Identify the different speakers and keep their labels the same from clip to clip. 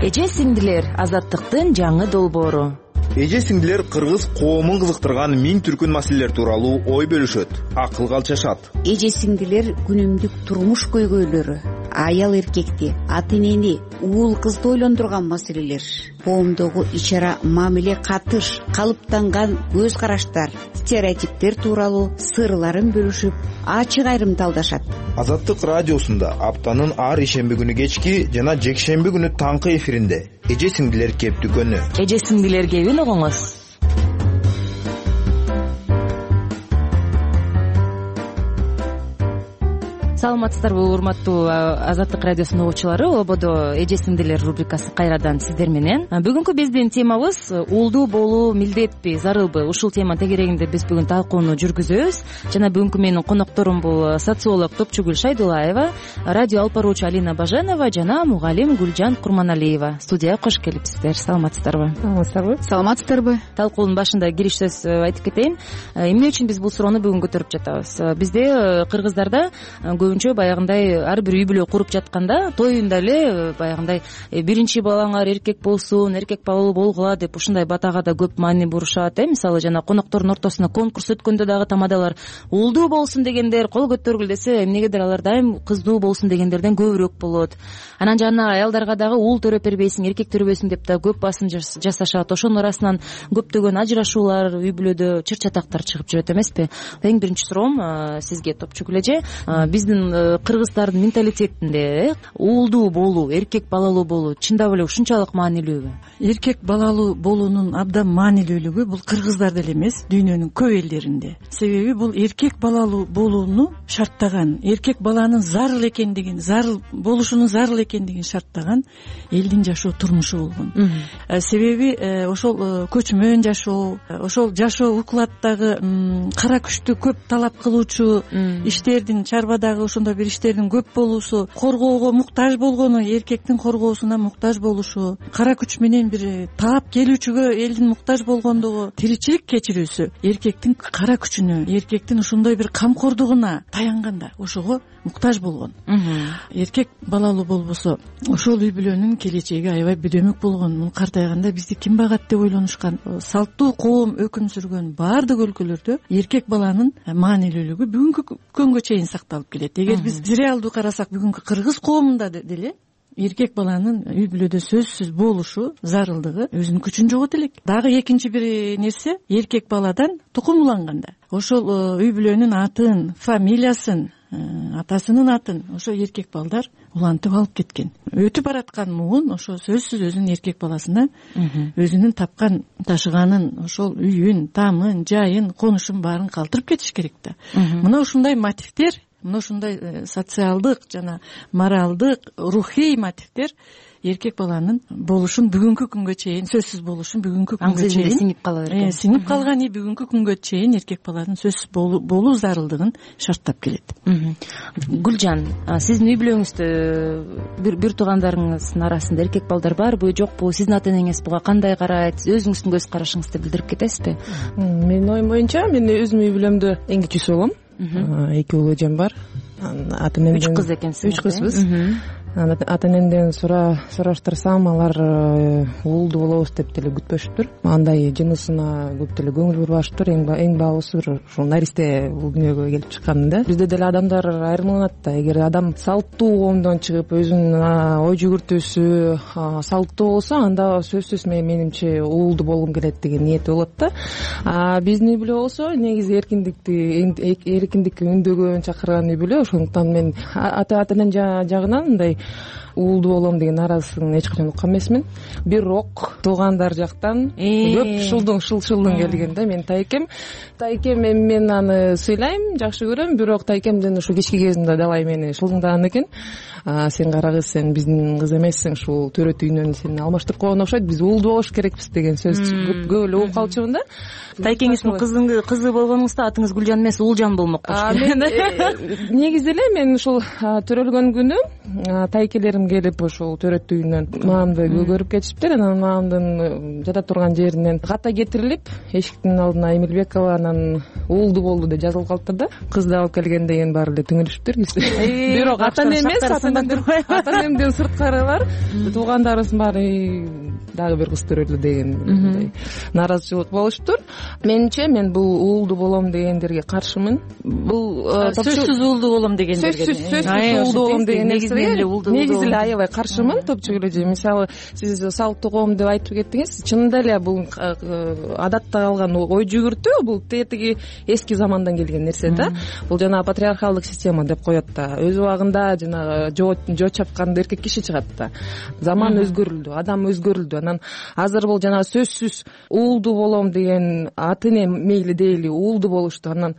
Speaker 1: Эже сиңдилер, азаттыктын жаңы долбоору.
Speaker 2: Эже сиңдилер кыргыз коомун кызыктырган миң түркүн маселелер тууралуу ой бөлүшөт, акылга алчашат.
Speaker 3: Эже сиңдилер күнүмдүк турмуш көйгөйлөрү, аял эркекти, ата энени, уул кызды ойлондурган маселелер, коомдогу ич-ара мамиле, катыш, калыптанган көз караштар, стереотиптер тууралуу сырларын бөлүшүп, ачык айрымдалдашат.
Speaker 2: Азаттык радиосунда аптанын ар ишемби күнү кечки жана жекшемби күнү таңкы эфиринде эже сиңдилер кептүкөнү.
Speaker 1: Эже сиңдилер кебин угуңуз. Саламатсыздарбы, урматтуу Азаттык радиосунун угуучулары. Ободо эже сиңдилер рубрикасы кайрадан сиздер менен. Бүгүнкү биздин темабыз уулдуу болуу милдетпи, зарылбы? Ушул тема тегерегинде биз бүгүн талкууну жүргүзөбүз. Жана бүгүнкү менин конокторум бул социолог Топчугүл Шайдуллаева, радио алып баруучу Алина Баженова жана мугалим Гүлжан Курманалиева. Студияга кош келипсиздер. Саламатсыздарбы?
Speaker 4: Саламатсыздарбы?
Speaker 3: Саламатсыздарбы?
Speaker 1: Талкуунун башында кириш сөз айтып кетейин. Эмне үчүн биз бул суроону бүгүн көтөрүп жатабыз? Бизде кыргыздарда көбүнчө баягындай ар бир үй бүлө куруп жатканда тоюнда эле баягындай биринчи балаңар эркек болсун, эркек балалуу болгула деп ушундай батага да көп маани бурушат. Мисалы жана коноктордун ортосунда конкурс өткөндө дагы тамадалар уулдуу болсун дегендер кол көтөргүл десе, эмнегедир алар дайым кыздуу болсун дегендерден көбүрөөк болот. Анан жана аялдарга дагы уул төрөп бербейсиң, эркек төрөбөйсүң деп да көп басым жасашат. Ошонун арасынан көптөгөн ажырашуулар, үй бүлөдө чыр чатактар чыгып жүрөт эмеспи? Эң биринчи суроом сизге, Топчугүл эже, биздин кыргыздардын менталитетинде уулдуу болуу, эркек балалуу болуу чындап эле ушунчалык маанилүүбү?
Speaker 4: Эркек балалуу болуунун абдан маанилүүлүгү бул кыргыздарда эле эмес, дүйнөнүн көп элдеринде. Себеби бул эркек балалуу болууну шарттаган, эркек баланын зарыл экендигин, зарыл болушунун зарыл экендигин шарттаган элдин жашоо турмушу болгон. Себеби ошол көчмөн жашоо, ошол жашоо укулаттагы кара күчтү көп талап кылуучу иштердин, чарбадагы ошондой бир иштердин көп болуусу, коргоого муктаж болгону, эркектин коргоосуна муктаж болушу, кара күч менен бир таап келүүчүгө элдин муктаж болгондугу, тиричилик кечирүүсү эркектин кара күчүнө, эркектин ошондой бир камкордугуна таянганда ошого муктаж болгон. Эркек балалуу болбосо ошол үй бүлөнүн келечеги аябай бөдөмөк болгон. Муну картайганда бизди ким багат деп ойлонушкан. Салттуу коом өкүм сүргөн баардык өлкөлөрдө эркек баланын маанилүүлүгү бүгүнкү күнгө чейин сакталып келет. Эгер биз реалдуу карасак, бүгүнкү кыргыз коомунда деле эркек баланын үй бүлөдө сөзсүз болушу зарылдыгы өзүнүн күчүн жогото элек. Дагы экинчи бир нерсе, эркек баладан тукум уланганда ошол үй бүлөнүн атын, фамилиясын, атасынын атын ошо эркек балдар улантып алып кеткен. Өтүп бараткан муун ошо сөзсүз өзүнүн эркек баласына өзүнүн тапкан ташыганын, ошол үйүн, тамын, жайын, конушун баарын калтырып кетиш керек да. Мына ушундай мотивдер, мына ушундай социалдык жана моралдык, рухий мотивдер эркек баланын болушун бүгүнкү күнгө чейин, сөзсүз болушун бүгүнкү күнгө чейин
Speaker 1: сиңип кала берген.
Speaker 4: Сиңип калган, бүгүнкү күнгө чейин эркек баланын сөзсүз болуу зарылдыгын шарттап келет.
Speaker 1: Гүлжан, сиздин үй бүлөңүздө бир туугандарыңыздын арасында эркек балдар барбы, жокпу? Сиздин ата энеңиз буга кандай карайт? Өзүңүздүн көз карашыңызды билдирип кетесизби?
Speaker 5: Менин оюм боюнча, мен өзүмдүн үй бүлөмдө эң кичүүсү болом. 2 уул эжем бар. Ата энемден
Speaker 1: 3 кыз экенсиз.
Speaker 5: 3 кызбыз. Ата энемден сураштырсам, алар уулдуу болобуз деп деле күтпөшүптүр. Андай жынысына көп деле көңүл бурбашыптыр. Эң баабысы ушул наристе бул дүйнөгө келип чыкканында. Бизде деле адамдар айырмаланат да. Эгер адам салттуу коомдон чыгып, өзүнүн ой жүгүртүүсү салттуу болсо, анда сөзсүз менимче уулдуу болгум келет деген ниети болот да. Биздин үй бүлө болсо негизи эркиндикке үндөгөн, чакырган үй бүлө. Ошондуктан мен ата энем жагынан мындай уулдуу болом деген нааразычылыгын эч качан уккан эмесмин. Бирок туугандар жактан көп шылдың келген да. Мен тайкем мен аны сыйлайм, жакшы көрөм, бирок тайкемден ушу кички кезимде далай мени шылдыңдаган экен. Сен кара кыз, сен биздин кыз эмессиң, ушул төрөт үйүнөн сени алмаштырып койгон окшойт, биз уулдуу болуш керекпиз деген сөз көп эле угуп калчумун да.
Speaker 1: Тайкеңиздин кызы болгонуңузда атыңыз Гүлжан эмес, Уулжан болмок болуш керек.
Speaker 5: Негизи эле мен ушул төрөлгөн күнү тайкелерим ажарым келип ошол төрөт үйүнөн маамды көрүп кетишиптир. Анан маамдын жата турган жеринен ката кетирилип эшиктин алдына Эмилбекова анан уулду болду деп жазылып калыптыр да. Кызды алып келгенде кийин баары эле түңүлүшүптүр. Бирок ата эне эмес, ата энемден сырткарылар туугандарыбыздын баары дагы бир кыз төрөлдү деген нааразычылык болушуптур. Менимче мен бул уулду болом дегендерге каршымын. Бул
Speaker 4: сөзсүз уулду болом дегендерге,
Speaker 5: сөзсүз уулду болом деген нерсеге негизи эле аябай каршымын. Топчу эле мисалы сиз салттуу коом деп айтып кеттиңиз. Чынында эле бул адатта калган ой жүгүртүү, бул тетиги эски замандан келген нерсе да. Бул жана патриархалдык система деп коет да. Өз убагында жанагы жоо чапкан эркек киши чыгат да. Заман өзгөрүлдү, адам өзгөрүлдү. Анан азыр бул жана сөзсүз уулду болом деген ата эне мейли дейли уулду болушту. Анан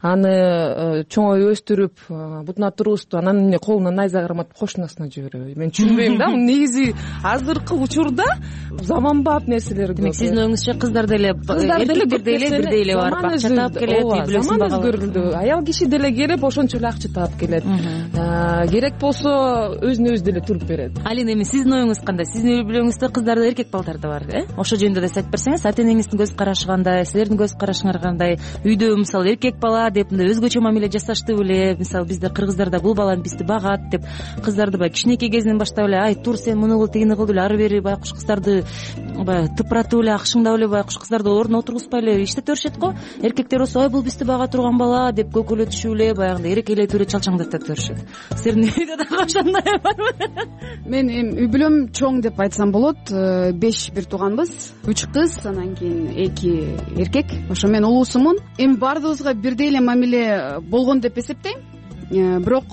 Speaker 5: аны чоңой өстүрүп бутуна турушту. Анан эмне колуна найза карматып кошунасына жибереби? Мен түшүнбөйм да. Негизи азыркы учурда заманбап нерселер.
Speaker 1: Демек сиздин оюңузча кыздар деле эркектер деле бирдей эле барып акча таап келет, үй бүлөсүн багалап. Заман
Speaker 5: өзгөрүлдү. Аял киши деле келип ошончо эле акча таап келет. Керек болсо өзүнө өзү деле туруп берет.
Speaker 1: Алина, эми сиздин оюңуз кандай? Сиздин үй бүлөңүздө кыздар да эркек балдар да бар, Ошол жөнүндө да айтып берсеңиз, ата энеңиздин көз карашы кандай, силердин көз карашыңар кандай? Үйдө мисалы эркек бала деп мындай өзгөчө мамиле жасашты беле? Мисалы бизде кыргыздарда бул балам бизди багат деп кыздарды баягы кичинекей кезинен баштап эле ай тур сен муну кыл тигини кыл деп эле ары бери байкуш кыздарды баягы тыпыратып эле акшыңдап эле байкуш кыздарды ордуна отургузбай эле иштете беришет го. Эркектер болсо ай бул бизди бага турган бала деп көкөлөтүшүп эле баягындай эрекелетип эле чалчаңдатып беришет. Силердин үйдө дагы ошондой барбы?
Speaker 6: Мен үй бүлөм чоң деп айтсам болот. 5 бир тууганбыз, 3 кыз, анан кийин 2 эркек. Ошо мен улуусумун. Эми баардыгыбызга бирдей эле мамиле болгон деп эсептейм. Бирок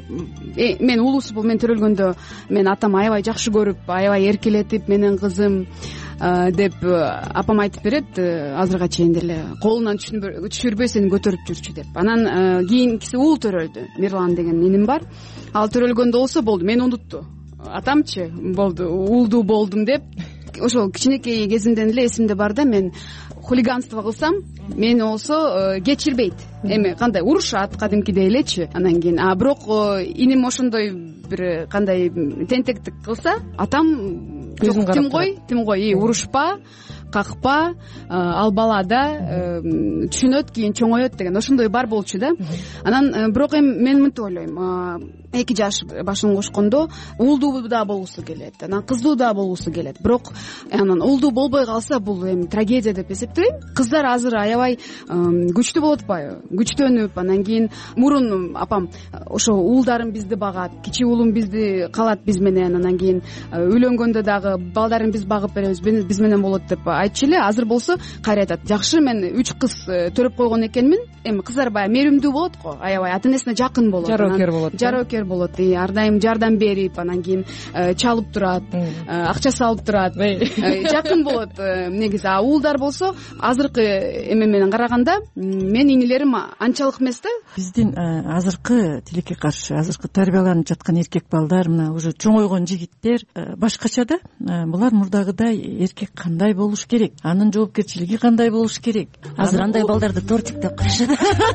Speaker 6: мен улуусу бул мен төрөлгөндө мен атам аябай жакшы көрүп, аябай эркелетип, менен кызым деп апам айтып берет азырга чейин деле колунан түшүрбөй сени көтөрүп жүрчү деп. Анан кийинкиси уул төрөлдү. Мирлан деген иним бар. Ал төрөлгөндө болсо болду, мени унутту. Атамчы болду, уулду болдум деп. Ошол кичинекей кезимден эле эсимде бар да, мен хулиганство кылсам мени болсо кечирбейт. Эми кандай урушат кадимкидей элечи. Анан кийин бирок иним ошондой бир кандай тентектик кылса, атам тим гой, урушпа, какпа, ал бала да түшүнөт, кийин чоңоет деген ошондой бар болчу да. Анан бирок эми мен мынтип ойлойм, 2 жаш башын кошкондо уулдуу да болгусу келет, анан кыздуу да болгусу келет. Бирок анан уулдуу болбой калса бул эми трагедия деп эсептейм. Кыздар азыр аябай күчтүү болуп атпайбы? Күчтөнүп, анан кийин мурун апам ошо уулдарым бизди багат, кичи уулум бизди калат биз менен, анан кийин үйлөнгөндө дагы балдарын биз багып беребиз, биз менен болот деп айтчу эле. Азыр болсо кайра айтат, жакшы мен 3 кыз төрөп койгон экенмин. Эми кыздар баягы мээримдүү болот го, аябай ата энесине жакын болот, жароокер болот, ар дайым жардам берип, анан кийин чалып турат, акча салып турат, жакын болот негизи. Уулдар болсо азыркы эме менен караганда менин инилерим анчалык эмес да.
Speaker 4: Биздин азыркы тилекке каршы, азыркы тарбияланып жаткан эркек балдар, мына уже чоңойгон жигиттер башкача да. Булар мурдагыдай эркек кандай болуш керек, анын жоопкерчилиги кандай болуш керек.
Speaker 1: Азыр андай балдарды тортик деп коюшат.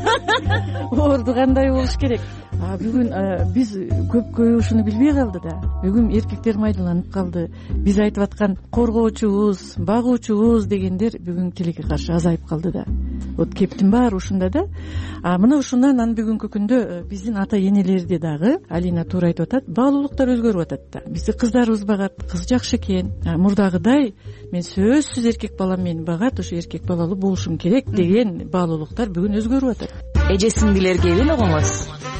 Speaker 4: Орду кандай болуш керек. Бүгүн биз көпкө ушуну билбей калды да. Бүгүн эркектер майдаланып калды. Биз айтып аткан коргоочубуз, багуучубуз дегендер бүгүн тилекке каршы азайып калды да. Вот кептин баары ушунда да. Мына ушундан анан бүгүнкү күндө биздин ата энелерде дагы Алина туура айтып атат, баалуулуктар өзгөрүп атат да. Бизди кыздарыбыз багат, кыз жакшы экен. Мурдагыдай мен сөзсүз эркек балам мени багат, ошо эркек балалуу болушум керек деген баалуулуктар бүгүн өзгөрүп атат.
Speaker 1: Эже сиңдилерге эбен огоңуз.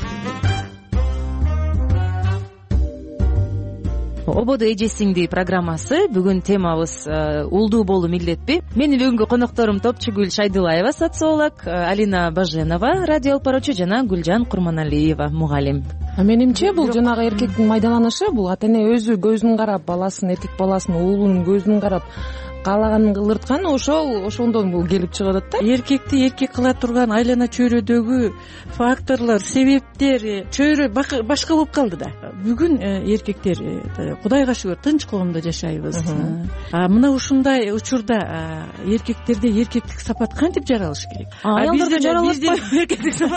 Speaker 1: Ободо эже сиңди программасы. Бүгүн темабыз уулдуу болуу милдетпи? Менин бүгүнкү конокторум Топчугүл Шайдулаева, социолог, Алина Баженова, радио алпароочу жана Гүлжан Курманалиева, мугалим.
Speaker 5: Менимче бул жанагы эркектин майдаланышы, бул ата эне өзү көзүн карап баласын, эркек баласын, уулунун көзүн карап каалаганын кылдырткан ошондон бул келип чыгып атат да.
Speaker 4: Эркекти эркек кыла турган айлана чөйрөдөгү факторлор, себептер, чөйрө башка болуп калды да. Бүгүн эркектер Кудайга шүгүр тынч коомдо жашайбыз. Мына ушундай учурда эркектерде эркектик сапат кантип жаралыш керек?
Speaker 1: Аялдарда жаралат
Speaker 4: эркектик сапат.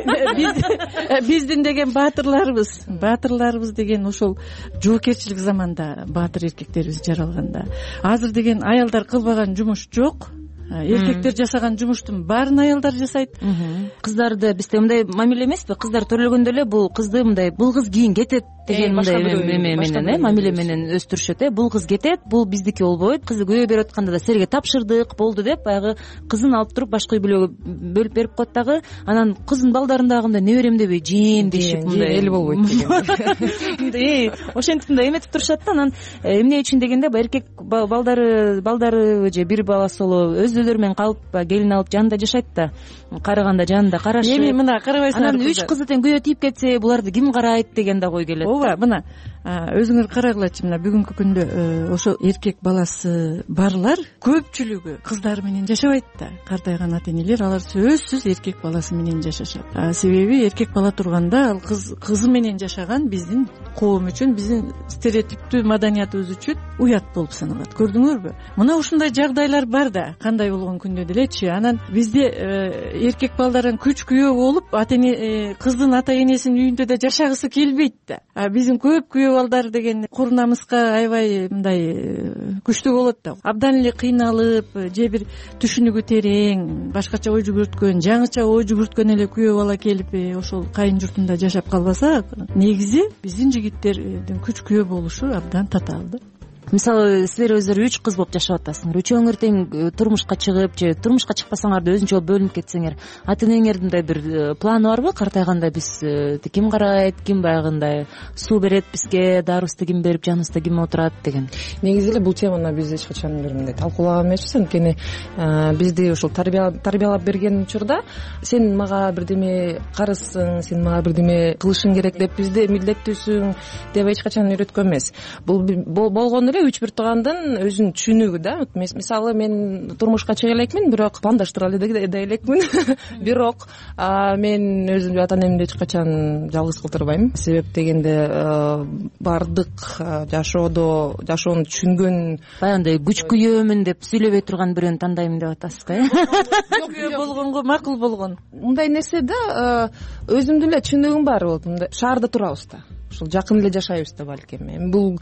Speaker 4: Биздин деген баатырларыбыз деген ошол жоокерчилик заманда баатыр эркектерибиз жаралганда. Азыр деген аялдар кылбаган жумуш жок. Эркектер жасаган жумуштун баарын аялдар жасайт.
Speaker 1: Кыздарды бизде мындай мамиле эмеспи? Кыздар төрөлгөндө эле бул кызды мындай бул кыз кийин кетет деген мындай менен мамиле менен өстүрүшөт. Бул кыз кетет, бул биздики болбойт. Кызды күйөө берип атканда да силерге тапшырдык болду деп баягы кызын алып туруп башка үй бүлөгө бөлүп берип коет дагы. Анан кыздын балдарын дагы мындай неберем дебей жээм дешип мындай
Speaker 5: эл болбойт деген.
Speaker 1: Ошентип мындай эметип турушат да. Анан эмне үчүн дегенде эркек балдары же бир баласы болобу өздөрү менен калып келин алып жанында жашайт да. Карыганда жанында карашып.
Speaker 4: Эми мына карабайсыңар.
Speaker 1: Анан 3 кызы тең күйөө тийип кетсе, буларды ким карайт деген да ой келет.
Speaker 4: Ооба, мына өзүңөр карагылачы, мына бүгүнкү күндө ошо эркек баласы барлар көпчүлүгү кыздары менен жашабайт да. Картайган ата энелер алар сөзсүз эркек баласы менен жашашат. Себеби эркек бала турганда ал кызы менен жашаган биздин коом үчүн, биздин стереотиптүү маданиятыбыз үчүн уят болуп саналат. Көрдүңөрбү? Мына ушундай жагдайлар бар да. Кандай болгон күндө делечи. Анан бизде эркек балдардан күч күйөө болуп, кыздын ата энесинин үйүндө да жашагысы келбейт да. Биздин көп күйөө балдар деген курунамызга аябай мындай күчтүү болот да. Абдан эле кыйналып, же бир түшүнүгү терең, башкача ой жүгүрткөн, жаңыча ой жүгүрткөн эле күйөө бала келип ошол кайын журтунда жашап калбаса, негизи биздин жигиттердин күч күйөө болушу абдан татаал да.
Speaker 1: Мисалы, силер өздөрү 3 кыз болуп жашап атасыңар. Үчөөңөр тең турмушка чыгып, же турмушка чыкпасаңар да өзүнчө бөлүнүп кетсеңер, ата-энеңердин мындай бир планы барбы? Картайганда биз ким карайт, ким баягындай суу берет бизге, дарыбызды ким берип, жаныбызда ким отурат деген.
Speaker 5: Негизи эле бул теманы биз эч качан бир мындай талкуулаган эмеспиз. Анткени бизди ошол тарбиялап берген учурда сен мага бирдеме карызсың, сен мага бирдеме кылышың керек деп, бизди милдеттүүсүң деп эч качан үйрөткөн эмес. Бул болгону 3-1 туугандын өзүнүн түшүнүгү да. Мисалы, мен турмушка чыга элекмин, бирок пландаштыра да элекмин. Бирок мен өзүмдү ата-энемди эч качан жалгыз калтырбайм. Себеп дегенде бардык жашоону түшүнгөн,
Speaker 1: баягындай күч күйөөмүн деп сүйлөбөй турган бирөөнү тандайм деп атасызбы,
Speaker 4: Жок, күйөө болгонго макул болгон.
Speaker 5: Мындай нерсе да, өзүмдүн эле түшүнүгүм бар болот. Мындай шаарда турабыз да. Ушул жакын эле жашайбыз да балким. Бул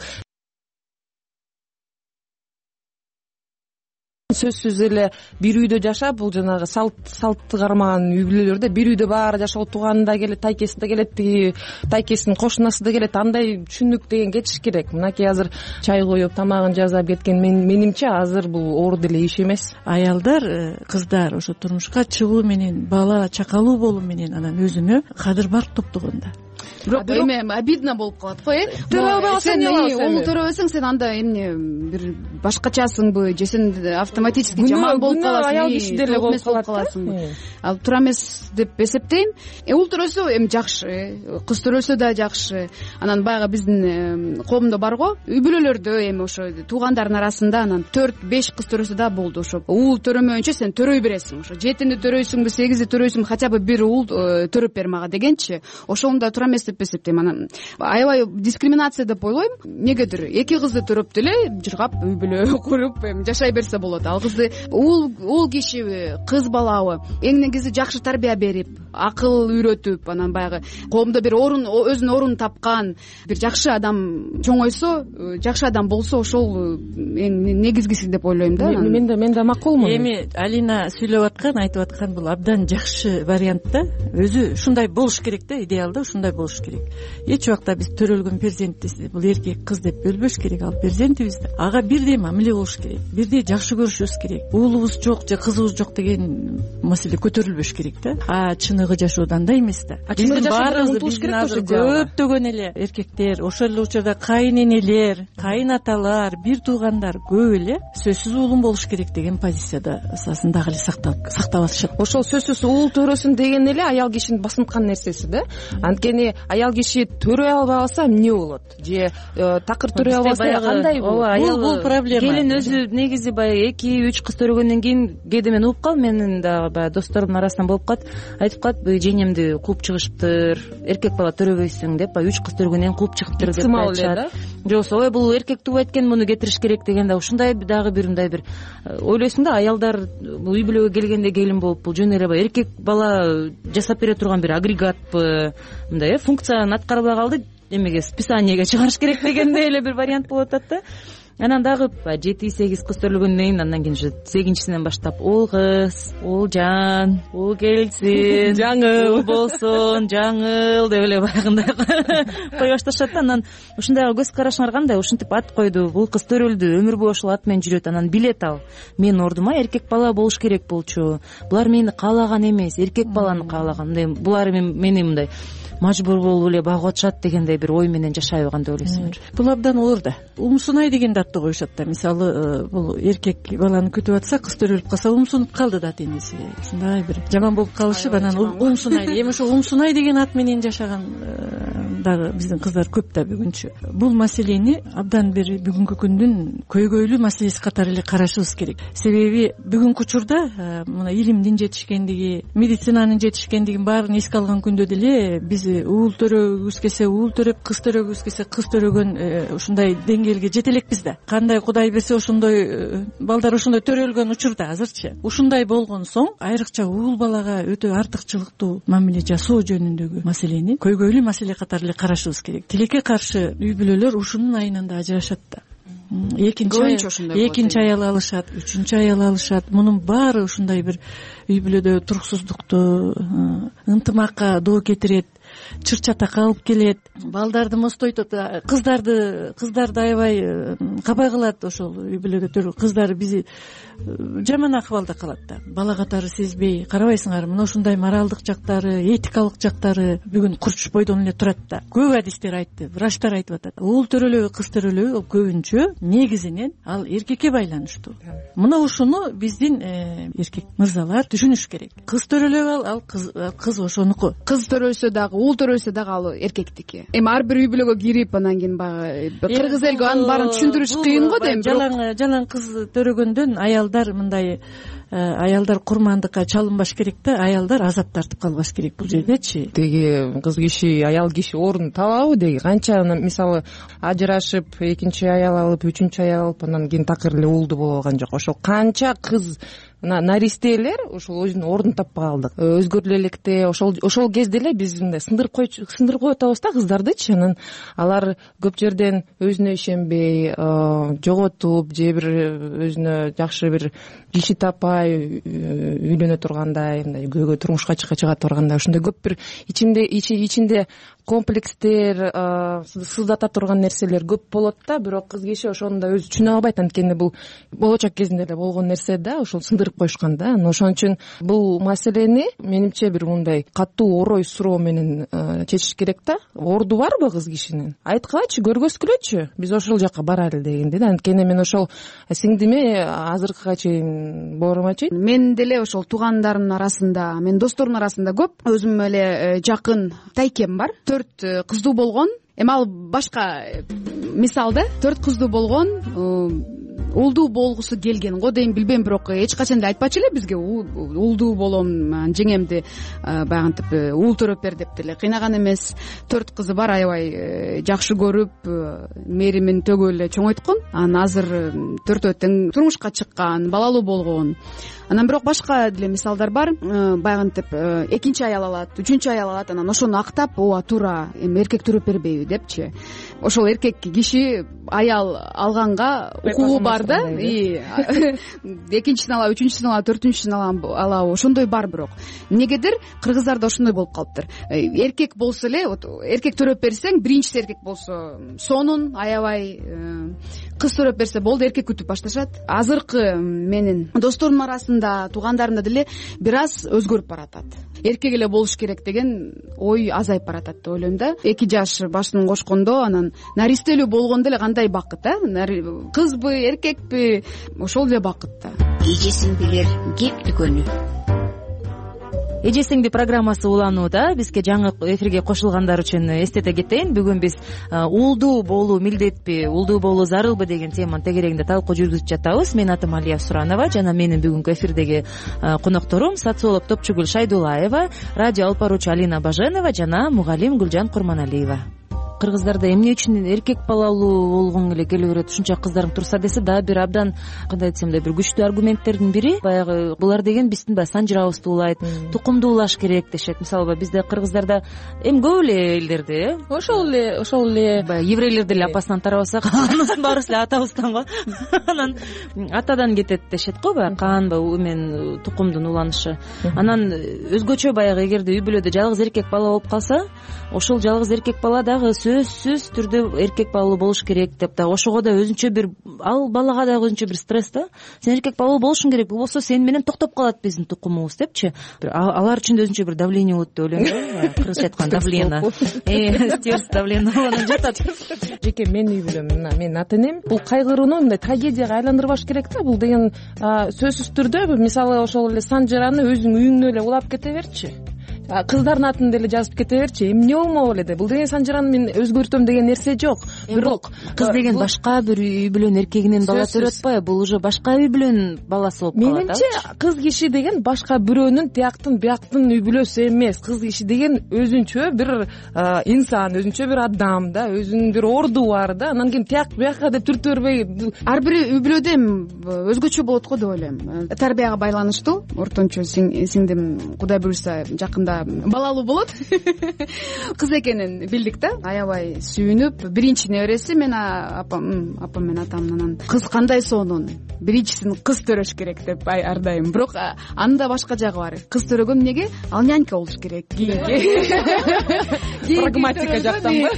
Speaker 5: сөзсүз эле бир үйдө жашап, бул жанагы салтты кармаган үй бүлөлөрдө бир үйдө баары жашоо, тууганы да келет, тайкеси да келет, тайкесинин кошунасы да келет. Андай түшүнүк деген кетиш керек. Мынакей азыр чай коюп, тамагын жасап кеткен, менимче азыр бул оор деле иш эмес.
Speaker 4: Аялдар, кыздар ошо турмушка чыгуу менен, бала чакалуу болуу менен анан өзүнө кадыр барк топтогон да.
Speaker 6: Бирок эми обидно болуп калат го, сен уул төрөбөсөң, сен анда эмне бир башкачасыңбы, же сен автоматически жаман болуп каласың,
Speaker 5: аял киши деле болуп
Speaker 6: каласың. Ал туура эмес деп эсептейм. Уул төрөсө эми жакшы, кыз төрөсө да жакшы. Анан баягы биздин коомдо бар го, үй бүлөлөрдө эми ошо туугандардын арасында анан 4-5 кыз төрөсө да болду. Ошо уул төрөмөйүнчө сен төрөй бересиң. Ошо 7-ни төрөйсүңбү, 8-и төрөйсүңбү, хотя бы бир уул төрөп бер мага дегенчи. Ошол да туура эмес деп эсептейм. Анан аябай дискриминация деп ойлойм. Негедир 2 кызды төрөп деле жыргап үй бүлө куруп жашай берсе болот. Ал кызды уул кишиби, кыз балабы эң негизи жакшы тарбия берип, акыл үйрөтүп, анан баягы коомдо бир өзүнүн орун тапкан бир жакшы адам чоңойсо, жакшы адам болсо, ошол эң негизгиси деп ойлойм да.
Speaker 5: Мен да макулмун.
Speaker 4: Эми Алина сүйлөп аткан, айтып аткан бул абдан жакшы вариант да. Өзү ушундай болуш керек да, идеалда ушундай болуш керек. Эч убакта биз төрөлгөн перзентти бул эркек кыз деп бөлбөш керек. Ал перзентибиз да. Ага бирдей мамиле болуш керек, бирдей жакшы көрүшүбүз керек. Уулубуз жок же кызыбыз жок деген маселе көтөрүлбөш керек да. Чыныгы жашоодо андай эмес да.
Speaker 5: Биздин баарыбыз
Speaker 4: азыр көптөгөн эле эркектер, ошол эле учурда кайын энелер, кайын аталар, бир туугандар көп эле сөзсүз уулум болуш керек деген позицияда асасын дагы эле сактап атышат.
Speaker 5: Ошол сөзсүз уул төрөсүн деген эле аял кишинин басынткан нерсеси да. Анткени аял киши төрөй албай калса эмне болот, же такыр төрөй албаса кандай болот?
Speaker 4: Бул проблема.
Speaker 1: Келин өзү негизи баягы 2-3 кыз төрөгөндөн кийин кээде мен угуп калам, менин дагы баягы досторумдун арасынан болуп калат, айтып калат, жеңемди кууп чыгышыптыр, эркек бала төрөбөйсүң деп, баягы 3 кыз төрөгөндөн кийин кууп чыгыптыр деп айтышат. Же болбосо ой бул эркек тууп экен, муну кетириш керек деген да ушундай дагы бир мындай бир ойлойсуң да, аялдар үй бүлөгө келгенде келин болуп бул жөн эле баягы эркек бала жасап бере турган бир агрегатпы, мындай функцияны аткарбай калды, эмеге списаниеге чыгарыш керек дегендей эле бир вариант болуп атат да. Анан дагы 7-8 кыз төрөлгөндөн кийин андан кийин уже 8-чисинен баштап ул кыз, ул жан, ул келсин, жаңыл болсун, жаңыл деп эле баягындай кой башташат да. Анан ушундайга көз карашыңар кандай? Ушинтип ат койду, бул кыз төрөлдү, өмүр бою ошол ат менен жүрөт. Анан билет ал, менин ордума эркек бала болуш керек болчу, булар мени каалаган эмес, эркек баланы каалаган, булар мени мындай мажбур болуп эле багып атышат дегендей бир ой менен жашайбы, кандай ойлойсуңар?
Speaker 4: Бул абдан оор да. Умсунай деген атты коюшат да. Мисалы, бул эркек баланы күтүп атса, кыз төрөлүп калса, умсунуп калды да атенеси. Ушундай бир жаман болуп калышып, анан умсунай. Эми ошол умсунай деген ат менен жашаган дагы биздин кыздар көп да бүгүнчө. Бул маселени абдан бир бүгүнкү күндүн көйгөйлүү маселеси катары эле карашыбыз керек. Себеби бүгүнкү учурда мына илимдин жетишкендиги, медицинанын жетишкендигин баарын эске алган күндө деле биз уул төрөгүбүз келсе уул төрөп, кыз төрөгүбүз келсе кыз төрөгөн ушундай деңгээлге жете элекпиз да. Кандай Кудай берсе ошондой балдар ошондой төрөлгөн учурда азырчы. Ушундай болгон соң айрыкча уул балага өтө артыкчылыктуу мамиле жасоо жөнүндөгү маселени көйгөйлүү маселе катары эле карашыбыз керек. Тилекке каршы үй бүлөлөр ушунун айынан да ажырашат да. Экинчи аял алышат, үчүнчү аял алышат. Мунун баары ушундай бир үй бүлөдө туруксуздукту, ынтымакка доо кетирет, чыр-чатакка алып келет, балдарды мостойтот, кыздарды аябай кабай кылат. Ошол үй бүлөгө кыздар бизи жаман акыбалда калат да. Бала катары сезбей карабайсыңар, мына ушундай моралдык жактары, этикалык жактары бүгүн курч бойдон эле турат да. Көп адистер айтты, врачтар айтып атат. Уул төрөлөбү, кыз төрөлөбү, көбүнчө негизинен ал эркекке байланыштуу. Мына ушуну биздин эркек мырзалар түшүнүш керек. Кыз төрөлөбү, ал кыз ошонуку.
Speaker 6: Кыз төрөлсө дагы, уул төрөлсө дагы ал эркектики. Эми ар бир үй бүлөгө кирип, анан кийин баягы кыргыз элге анын баарын түшүндүрүш кыйын го дейм.
Speaker 4: Жалаң кыз төрөгөндөн аялдар мындай аялдар курмандыкка чалынбаш керек да, аялдар азап тартып калбаш керек бул жердечи.
Speaker 5: Деги кыз киши, аял киши орун табабы деги? Канча мисалы ажырашып, экинчи аял алып, үчүнчү аял алып, анан кийин такыр эле уулду боло алган жок. Ошол канча кыз наристелер ошол өзүнүн ордун таппай калдык. Өзгөрүлө электе ошол кезде эле биз мындай сындырып коюп атабыз да кыздардычы. Анан алар көп жерден өзүнө ишенбей, жоготуп, же бир өзүнө жакшы бир киши таппай үйлөнө тургандай, мындай күйөөгө турмушка чыга тургандай, ошондой көп бир ичинде комплекстер, сыздата турган нерселер көп болот да. Бирок кыз киши ошону да өзү түшүнө албайт, анткени бул болочок кезинде эле болгон нерсе да, ошол сындырып коюшкан да. Ошон үчүн бул маселени менимче бир мындай катуу орой суроо менен чечиш керек да. Орду барбы кыз кишинин? Айткылачы, көргөзгүлөчү, биз ошол жака барайлы дегенде да. Анткени мен ошол сиңдиме азыркыга чейин боорума чейин
Speaker 6: мен деле ошол туугандарымдын арасында, менин досторумдун арасында көп өзүм эле жакын тайкем бар. 4 кыздуу болгон. Эми ал башка мисал да. 4 кыздуу болгон, уулдуу болгусу келген го дейм, билбейм, бирок эч качан эле айтпачу эле бизге уулдуу болом, жеңемди баягынтип уул төрөп бер деп деле кыйнаган эмес. 4 кызы бар, аябай жакшы көрүп, мээримин төгүп эле чоңойткон. Анан азыр 4 тең турмушка чыккан, балалуу болгон. Анан бирок башка деле мисалдар бар. Баягынтип экинчи аял алат, үчүнчү аял алат, анан ошону актап, ооба туура, эми эркек төрөп бербейби депчи. Ошол эркек киши аял алганга укугу бар да. Экинчисин алабы, үчүнчүсүн алабы, төртүнчүсүн алабы, ошондой бар. Бирок эмнегедир кыргыздарда ошондой болуп калыптыр. Эркек болсо эле, эркек төрөп берсең, биринчиси эркек болсо сонун, аябай, кыз төрөп берсе болду, эркек күтүп башташат. Азыркы менин досторумдун арасында, туугандарымда деле бир аз өзгөрүп баратат. Эркек эле болуш керек деген ой азайып баратат деп ойлойм да. 2 жаш башын кошкондо анан наристелүү болгондо эле кандай бакыт, кызбы, эркекпи, ошол эле бакыт да.
Speaker 3: Эже сиңдилер кеп түгөнү.
Speaker 1: эже сиңди программасы уланууда. Бизге жаңы эфирге кошулгандар үчүн эстете кетейин. Бүгүн биз уулдуу болуу милдетпи, уулдуу болуу зарылбы деген теманын тегерегинде талкуу жүргүзүп жатабыз. Менин атым Алия Суранова жана менин бүгүнкү эфирдеги конокторум социолог Топчугүл Шайдуллаева, радио алып баруучу Алина Баженова жана мугалим Гүлжан Курманалиева. Кыргыздарда эмне үчүн эркек балалуу болгоң эле келе берет, ушунча кыздарың турса десе дагы бир абдан кандай десем да бир күчтүү аргументтердин бири баягы булар деген биздин баягы санжырабызды улайт, тукумду улаш керек дешет. Мисалы бизде кыргыздарда эми көп эле элдерде
Speaker 5: ошол эле
Speaker 1: баягы еврейлер деле апасынан тарабаса анысынын баарыбыз эле атабыздан го анан атадан кетет дешет го, баягы кан эмен тукумдун уланышы. Анан өзгөчө баягы эгерде үй бүлөдө жалгыз эркек бала болуп калса, ошол жалгыз эркек бала дагы сөзсүз түрдө эркек балалуу болуш керек деп да, ошого да өзүнчө бир, ал балага дагы өзүнчө бир стресс да. Сен эркек балалуу болушуң керек, болбосо сени менен токтоп калат биздин тукумубуз депчи. Алар үчүн да өзүнчө бир давление болот деп ойлойм да. Кыргызча айтканда давление. Стерс давление болуп жатат.
Speaker 5: Жеке менин үй бүлөм, мына менин ата энем бул кайгырууну мындай трагедияга айландырбаш керек да. Бул деген сөзсүз түрдө мисалы ошол эле санжыраны өзүң үйүңдө эле улап кете берчи, кыздардын атын деле жазып кете берчи, эмне болмок эле де. Бул деген санжыраны мен өзгөртөм деген нерсе жок.
Speaker 1: Бирок кыз деген башка бир үй бүлөнүн эркегинен бала төрөп атпайбы? Бул уже башка үй бүлөнүн баласы болуп калат.
Speaker 5: Менимче кыз киши деген башка бирөөнүн тияктын бияктын үй бүлөсү эмес. Кыз киши деген өзүнчө бир инсан, өзүнчө бир адам да, өзүнүн бир орду бар да. Анан кийин тияк бияка деп түртө бербей,
Speaker 6: ар бир үй бүлөдө өзгөчө болот го деп ойлойм. Тарбияга байланыштуу. Ортончо сиңдим Кудай буйрса жакында балалуу болот. Кыз экенин билдик да. Аябай сүйүнүп, биринчи небереси мен апам менен атам. Анан кыз кандай сонун, биринчисин кыз төрөш керек деп ар дайым. Бирок анын да башка жагы бар. Кыз төрөгөн эмнеге? Ал нянька болуш керек.
Speaker 5: Прагматика жактанбы?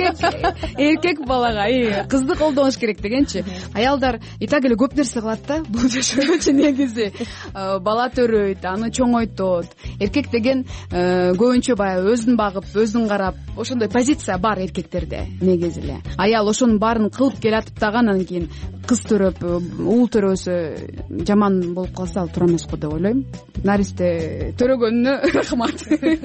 Speaker 6: Эркек балага кызды колдонуш керек дегенчи. Аялдар и так эле көп нерсе кылат да. Бул жашоочу негизи бала төрөйт, аны чоңойтот. Эркек деген көбүнчө баягы өзүн багып, өзүн карап, ошондой позиция бар эркектерде негизи эле. Аял ошонун баарын кылып келатып дагы анан кийин кыз төрөп, уул төрөсө жаман болуп калса ал туура эмес го деп ойлойм. Наристе төрөгөнүнө рахмат.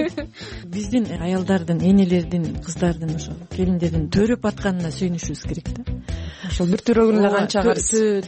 Speaker 4: Биздин аялдардын, энелердин, кыздардын, ошо келиндердин төрөп атканына сүйүнүшүбүз керек да.
Speaker 5: Ошол бир төрөгүнү да канча карыз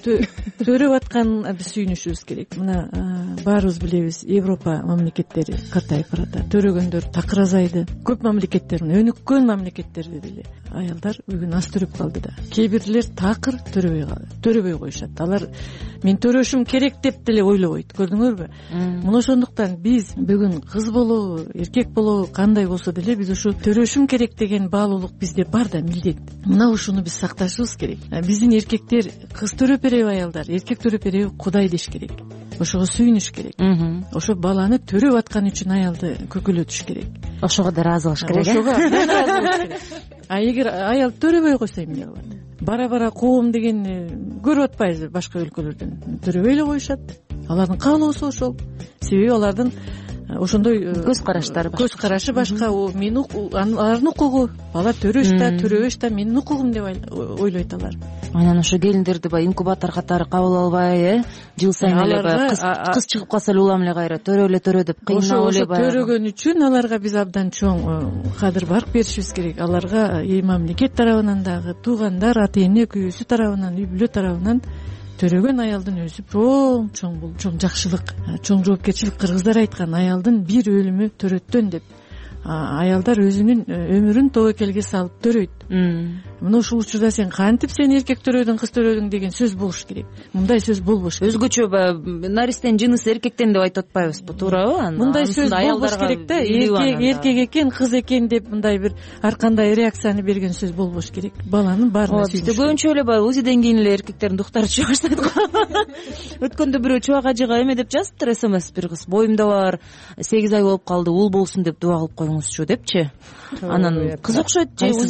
Speaker 4: төрөп атканына биз сүйүнүшүбүз керек. Мына баарыбыз билебиз, Европа мамлекеттери картайып баратат, төрөгөндөр такыр азайды. Көп мамлекеттер, өнүккөн мамлекеттерде деле аялдар бүгүн аз төрөп калды да. Кээ бирлер такыр төрөбөй коюшат. Алар мен төрөшүм керек деп деле ойлобойт. Көрдүңөрбү? Мына ошондуктан биз бүгүн кыз болобу, эркек болобу, кандай болсо деле биз ушу төрөшүм керек деген баалуулук бизде бар да, милдет. Мына ушуну биз сакташыбыз керек. Биздин эркектер кыз төрөп береби аялдар, эркек төрөп береби Кудай деш керек. Ошого сүйүнүш керек. Ошо баланы төрөп аткан үчүн аялды көкөлөтүш керек.
Speaker 1: Ошого да ыраазы болуш керек.
Speaker 4: Ошого да ыраазы болуш керек. Эгер аял төрөбөй койсо эмне кылат? Бара коом деген көрүп атпайбызбы башка өлкөлөрдөн? Төрөбөй эле коюшат. Алардын каалоосу ошол. Себеби алардын ошондой көз карашы башка. Алардын укугу. Бала төрөш да, төрөбөш да менин укугум деп ойлойт алар.
Speaker 1: Анан ошо келиндерди баягы инкубатор катары кабыл албай, жыл сайын эле баягы кыз чыгып калса эле улам эле кайра төрө деп кыйнап эле баягы.
Speaker 4: Ошо төрөгөн үчүн аларга биз абдан чоң кадыр барк беришибиз керек. Аларга мамлекет тарабынан дагы, туугандар, ата эне күйөөсү тарабынан, үй бүлө тарабынан төрөгөн аялдын өзү чоң бул чоң жакшылык, чоң жоопкерчилик. Кыргыздар айткан, аялдын бир өлүмү төрөттөн деп. Аялдар өзүнүн өмүрүн тобокелге салып төрөйт. Мына ушул учурда сен кантип сен эркек төрөдүң, кыз төрөдүң деген сөз болуш керек. Мындай сөз болбош керек.
Speaker 1: Өзгөчө наристенин жынысы эркектен деп айтып атпайбызбы, туурабы?
Speaker 4: Мындай сөз болбош керек да. Эркек экен, кыз экен деп мындай бир ар кандай реакцияны берген сөз болбош керек. Баланын баарына сүйүнүш. Бизде
Speaker 1: көбүнчө эле баягы УЗИден кийин эле эркектердин дуктары чыга баштайт го. Өткөндө бирөө чубак ажыга эме деп жазыптыр, СМС бир кыз. Боюмда бар, 8 ай болуп калды, уул болсун деп дуа кылып коюңузчу депчи. Анан кыз окшойт же УЗИге алып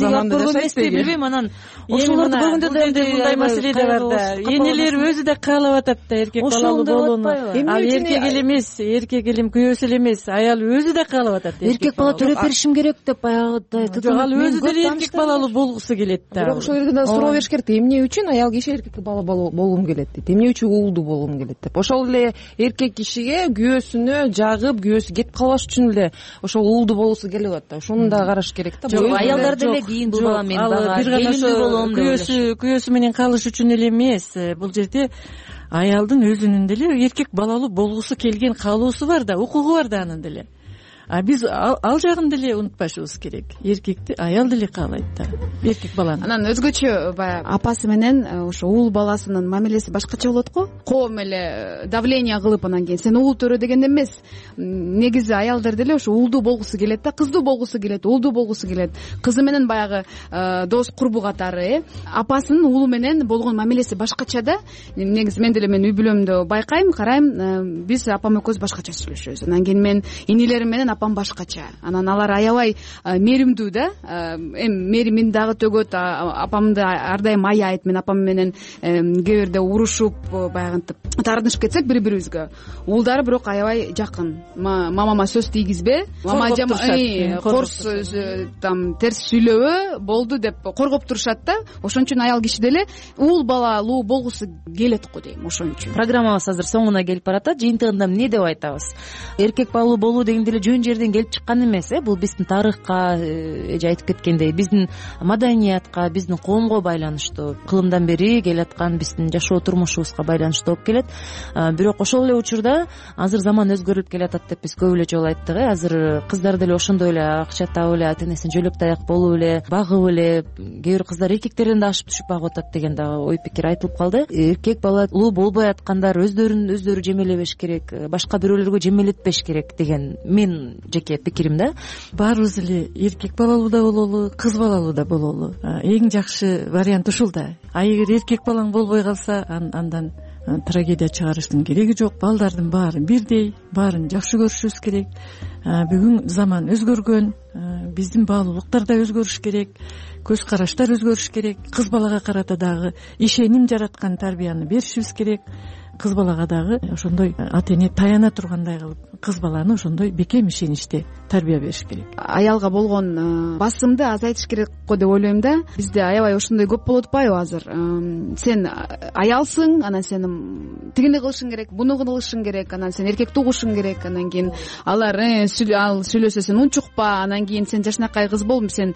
Speaker 1: көп эмес деп билбейм. Анан ошолорду көргөндө да
Speaker 4: мындай маселе да бар да. Энелер өзү да каалап атат да эркек балалуу болууну. Ал эркек эле эмес, эркек эле күйөөсү эле эмес, аял өзү да каалап атат.
Speaker 1: Эркек бала төрөп беришим керек деп баягыдай
Speaker 4: тутунуп. Ал өзү деле эркек балалуу болгусу келет да.
Speaker 5: Бирок ошол жерде да суроо бериш керек. Эмне үчүн аял киши эркек бала болгум келет дейт, эмне үчүн уулдуу болгум келет деп. Ошол эле эркек кишиге күйөөсүнө жагып, күйөөсү кетип калбаш үчүн эле ошол уулдуу болгусу келип атат да. Ошону да караш керек да.
Speaker 1: Жок, аялдар деле кийин бул бала мен дагы келиндүү болом деп
Speaker 4: күйөөсү менен калыш үчүн эле эмес. Бул жерде аялдын өзүнүн деле эркек балалуу болгусу келген каалоосу бар да, укугу бар да анын деле. А биз ал жагын деле унутпашыбыз керек. Эркекти аял деле каалайт да, эркек баланы.
Speaker 6: Анан өзгөчө баягы апасы менен ошо уул баласынын мамилеси башкача болот го. Коом эле давление кылып анан кийин сен уул төрө деген эмес. Негизи аялдар деле ошо уулдуу болгусу келет да, кыздуу болгусу келет, уулдуу болгусу келет. Кызы менен баягы дос курбу катары, апасынын уулу менен болгон мамилеси башкача да. Негизи мен деле үй бүлөмдө байкайм, карайм, биз апам экөөбүз башкача сүйлөшөбүз. Анан кийин мен инилерим менен апам башкача. Анан алар аябай мээримдүү да. Эми мээримин дагы төгөт. Апамды ар дайым аяйт. Мен апам менен кээ бирде урушуп, баягынтип тартынышып кетсек бири-бирибизге. Уулдары бирок аябай жакын. Мамама сөз тийгизбе, мама корс там терс сүйлөбө болду деп коргоп турушат да. Ошон үчүн аял киши деле уул балалуу болгусу келет го дейм. Ошон үчүн
Speaker 1: программабыз азыр соңуна келип баратат. Жыйынтыгында эмне деп айтабыз? Эркек балалуу болуу деген деле жөн жерден келип чыккан эмес. Бул биздин тарыхка, эже айтып кеткендей, биздин маданиятка, биздин коомго байланыштуу, кылымдан бери келаткан биздин жашоо турмушубузга байланыштуу болуп келет. Бирок ошол эле учурда азыр заман өзгөрүлүп келатат деп биз көп эле жолу айттык. Азыр кыздар деле ошондой эле акча таап эле, ата энесин жөлөк таяк болуп эле, багып эле, кээ бир кыздар эркектерден да ашып түшүп багып атат деген дагы ой пикир айтылып калды. Эркек балалуу болбой аткандар өздөрү жемелебеш керек, башка бирөөлөргө жемелетпеш керек деген мен жеке пикирим да.
Speaker 4: Баарыбыз эле эркек балалуу да бололу, кыз балалуу да бололу. Эң жакшы вариант ушул да. А эгер эркек балаң болбой калса, андан трагедия чыгарыштын кереги жок. Балдардын баары бирдей, баарын жакшы көрүшүбүз керек. Бүгүн заман өзгөргөн, биздин баалуулуктар да өзгөрүш керек, көз караштар өзгөрүш керек. Кыз балага карата дагы ишеним жараткан тарбияны беришибиз керек. Кыз балага дагы ошондой ата эне таяна тургандай кылып, кыз баланы ошондой бекем ишеничте тарбия бериш керек.
Speaker 6: Аялга болгон басымды азайтыш керек го деп ойлойм да. Бизде аябай ошондой көп болуп атпайбы азыр? Сен аялсың, анан сен тигини кылышың керек, буну кылышың керек, анан сен эркекти угушуң керек, анан кийин алар ал сүйлөсө сен унчукпа, анан кийин сен жашынакай кыз бол, сен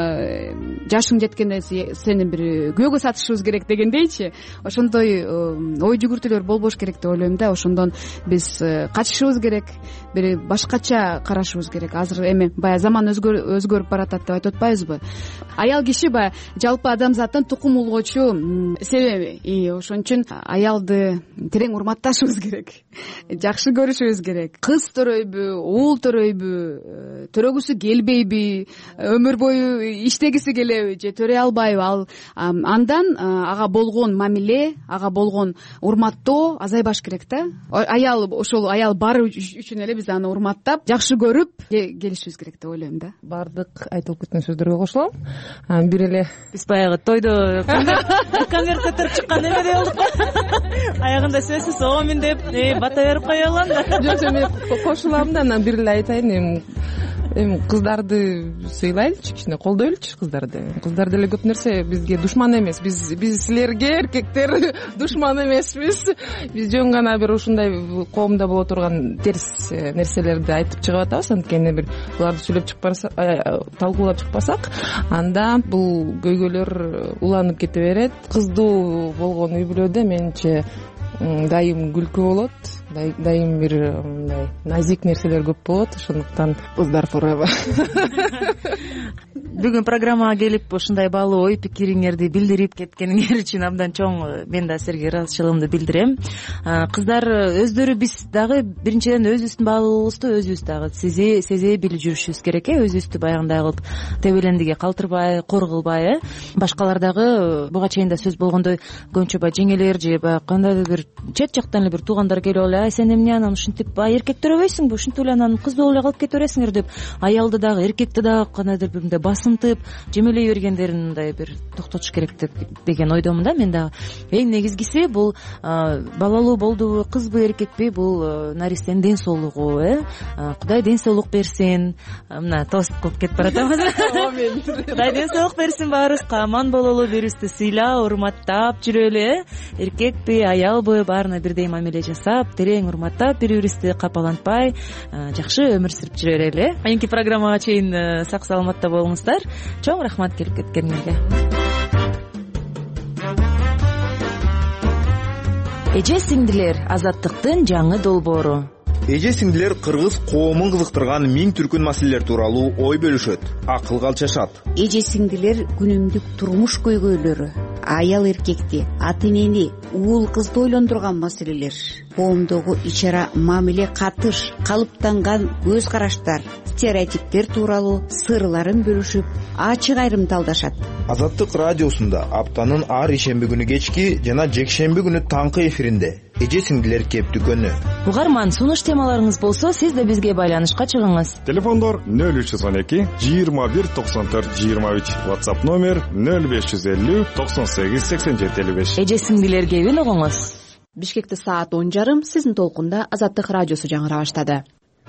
Speaker 6: жашың жеткенде сени бир күйөөгө сатышыбыз керек дегендейчи. Ошондой ой жүгүртүүлөр болбош керек деп ойлойм да. Ошондон биз качышыбыз керек, бир башкача карашыбыз керек. Азыр эми баягы заман өзгөрүп баратат деп айтып атпайбызбы? Аял киши баягы жалпы адамзаттын тукум улгоочу себеби. Ошон үчүн аялды терең урматташыбыз керек, жакшы көрүшүбүз керек. Кыз төрөйбү, уул төрөйбү, төрөгүсү келбейби, өмүр бою иштегиси келеби же төрөй албайбы? Ал андан ага болгон мамиле, ага болгон урматтоо азайбаш керек да. Ошол аял бары үчүн эле биз аны урматтап, жакшы көрүп келишибиз керек деп ойлойм да.
Speaker 5: Бардык айтылып кеткен сөздөргө кошулам. Бир эле
Speaker 1: биз баягы тойдо конвертте туруп чыккан эмедей болдук. Аягында сөзсүз оомин деп бата берип кое алам да.
Speaker 5: Жок, мен кошулам да. Анан бир эле айтайын, эми кыздарды сыйлайлычы, кичине колдойлучу кыздарды. Кыздар деле көп нерсе бизге душман эмес. Биз силерге эркектер душман эмеспиз. Биз жөн гана бир ушундай коомдо боло турган терс нерселерди айтып чыгып атабыз. Анткени бир буларды сүйлөп чыкпасак, талкуулап чыкпасак, анда бул көйгөйлөр уланып кете берет. Кыздуу болгон үй бүлөдө менимче дайым күлкү болот, дайым бир мындай назик нерселер көп болот. Ошондуктан кыздар forever.
Speaker 1: Бүгүн программага келип ушундай баалуу ой пикириңерди билдирип кеткениңер үчүн абдан чоң мен да силерге ыраазычылыгымды билдирем. Кыздар өздөрү биз дагы биринчиден өзүбүздүн баалуулугубузду өзүбүз дагы сезе билип жүрүшүбүз керек. Өзүбүздү баягындай кылып тебелендиге калтырбай, кор кылбай. Башкалар дагы буга чейин да сөз болгондой көбүнчө жеңелер же баягы кандайдыр бир чет жактан эле бир туугандар келип ай сен эмне анан ушинтип эркектөрөбөйсүңбү, ушинтип эле анан кыздуу эле калып кете бересиңер деп аялды дагы эркекти дагы кандайдыр бир мындай басынтып жемелей бергендерин мындай бир токтотуш керек деген ойдомун да мен дагы. Эң негизгиси бул балалуу болдубу, кызбы, эркекпи, бул наристенин ден соолугу, Кудай ден соолук берсин. Мына тост кылып кетип баратабыз. Кудай ден соолук берсин баарыбызга, аман бололу, бирибизди сыйлап, урматтап жүрөлү, эркекпи, аялбы, баарына бирдей мамиле жасап, терең урматтап, бири-бирибизди капалантпай жакшы өмүр сүрүп жүрө берели. Кийинки программага чейин сак саламатта болуңуздар. Чоң рахмат келип кеткениңерге. Эже сиңдилер азаттыктын жаңы долбоору.
Speaker 2: Эже сиңдилер кыргыз коомун кызыктырган миң түркүн маселелер тууралуу ой бөлүшөт, акылга алчашат.
Speaker 3: Эже сиңдилер күнүмдүк турмуш көйгөйлөрү, аял эркекти, ата энени, уул кызды ойлондурган маселелер, коомдогу ичара мамиле, катыш, калыптанган көз караштар, стереотиптер тууралуу сырларын бөлүшүп, ачык айрымталдашат.
Speaker 2: Азаттык радиосунда аптанын ар ишемби күнү кечки жана жекшемби күнү таңкы эфиринде эже сиңдилер кептүкөнү.
Speaker 1: Угарман, сунуш темаларыңыз болсо, сиз да бизге байланышка чыгыңыз.
Speaker 7: Телефондор 0312 21 94 23, WhatsApp номер 0550 98 87 55.
Speaker 1: Эже сиңдилерге үн угуңуз.
Speaker 8: Бишкекте саат 10:30, сиздин толкунда Азаттык радиосу жаңыра баштады.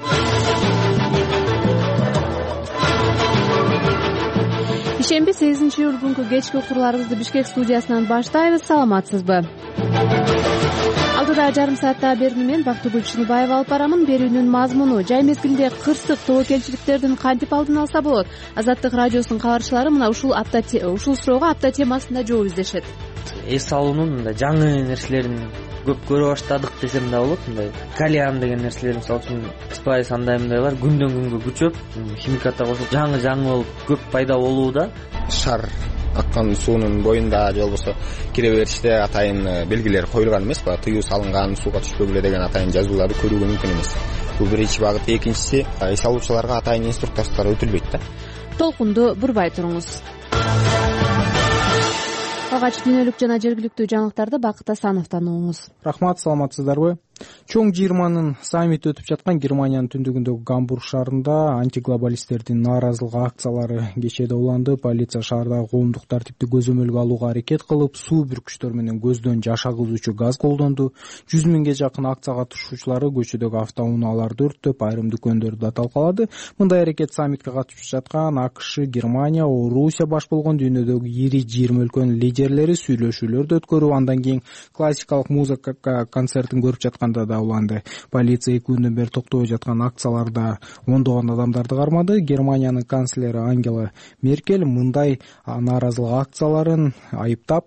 Speaker 8: Ишемби 8-июль күнкү кечки уктурууларыбызды Бишкек студиясынан баштайбыз. Саламатсызбы? Алдыда жарым саатта берүүнү мен Бактыгүл Чыныбаева алып барамын. Берүүнүн мазмуну: жай мезгилинде кырсык, тобокелчиликтердин кантип алдын алса болот? Азаттык радиосунун кабарчылары мына ушул суроого апта темасында жооп издешет.
Speaker 9: Эс алуунун мындай жаңы нерселерин көп көрө баштадык десем да болот. Мындай кальян деген нерселер, мисалы үчүн спайс андай мындайлар күндөн күнгө күчөп, химикатта кошулуп жаңы болуп көп пайда болууда.
Speaker 10: Шар аккан суунун боюнда же болбосо кире бериште атайын белгилер коюлган эмеспи? Тыюу салынган, сууга түшпөгүлө деген атайын жазууларды көрүүгө мүмкүн эмес. Бул биринчи багыт. Экинчиси, эс алуучуларга атайын инструктаждар өтүлбөйт да. Толкунду
Speaker 8: бурбай туруңуз. Алгач дүйнөлүк жана жергиликтүү жаңылыктарды Бакыт Асановдон угуңуз.
Speaker 11: Рахмат, саламатсыздарбы? Чоң 20-нын саммити өтүп жаткан Германиянын түндүгүндөгү Гамбург шаарында антиглобалисттердин нааразылык акциялары кечээ уланды. Полиция шаардагы коомдук тартипти көзөмөлгө алууга аракет кылып, суу бүркүчтөр менен көздөн жаш агызуучу газ колдонду. 100 миңге жакын акция катышуучулары көчөдөгү автоунааларды өрттөп, айрым дүкөндөрдү да талкалады. Мындай аракет саммитке катышып жаткан АКШ, Германия, Орусия баш болгон дүйнөдөгү ири 20 өлкөнүн лидерлери сүйлөшүүлөрдү өткөрүп, андан кийин классикалык музыка концертин көрүп жаткан да уланды. Полиция 2 күндөн бери токтобой жаткан акцияларда ондогон адамдарды кармады. Германиянын канцлери Ангела Меркель мындай нааразылык акцияларын айыптап,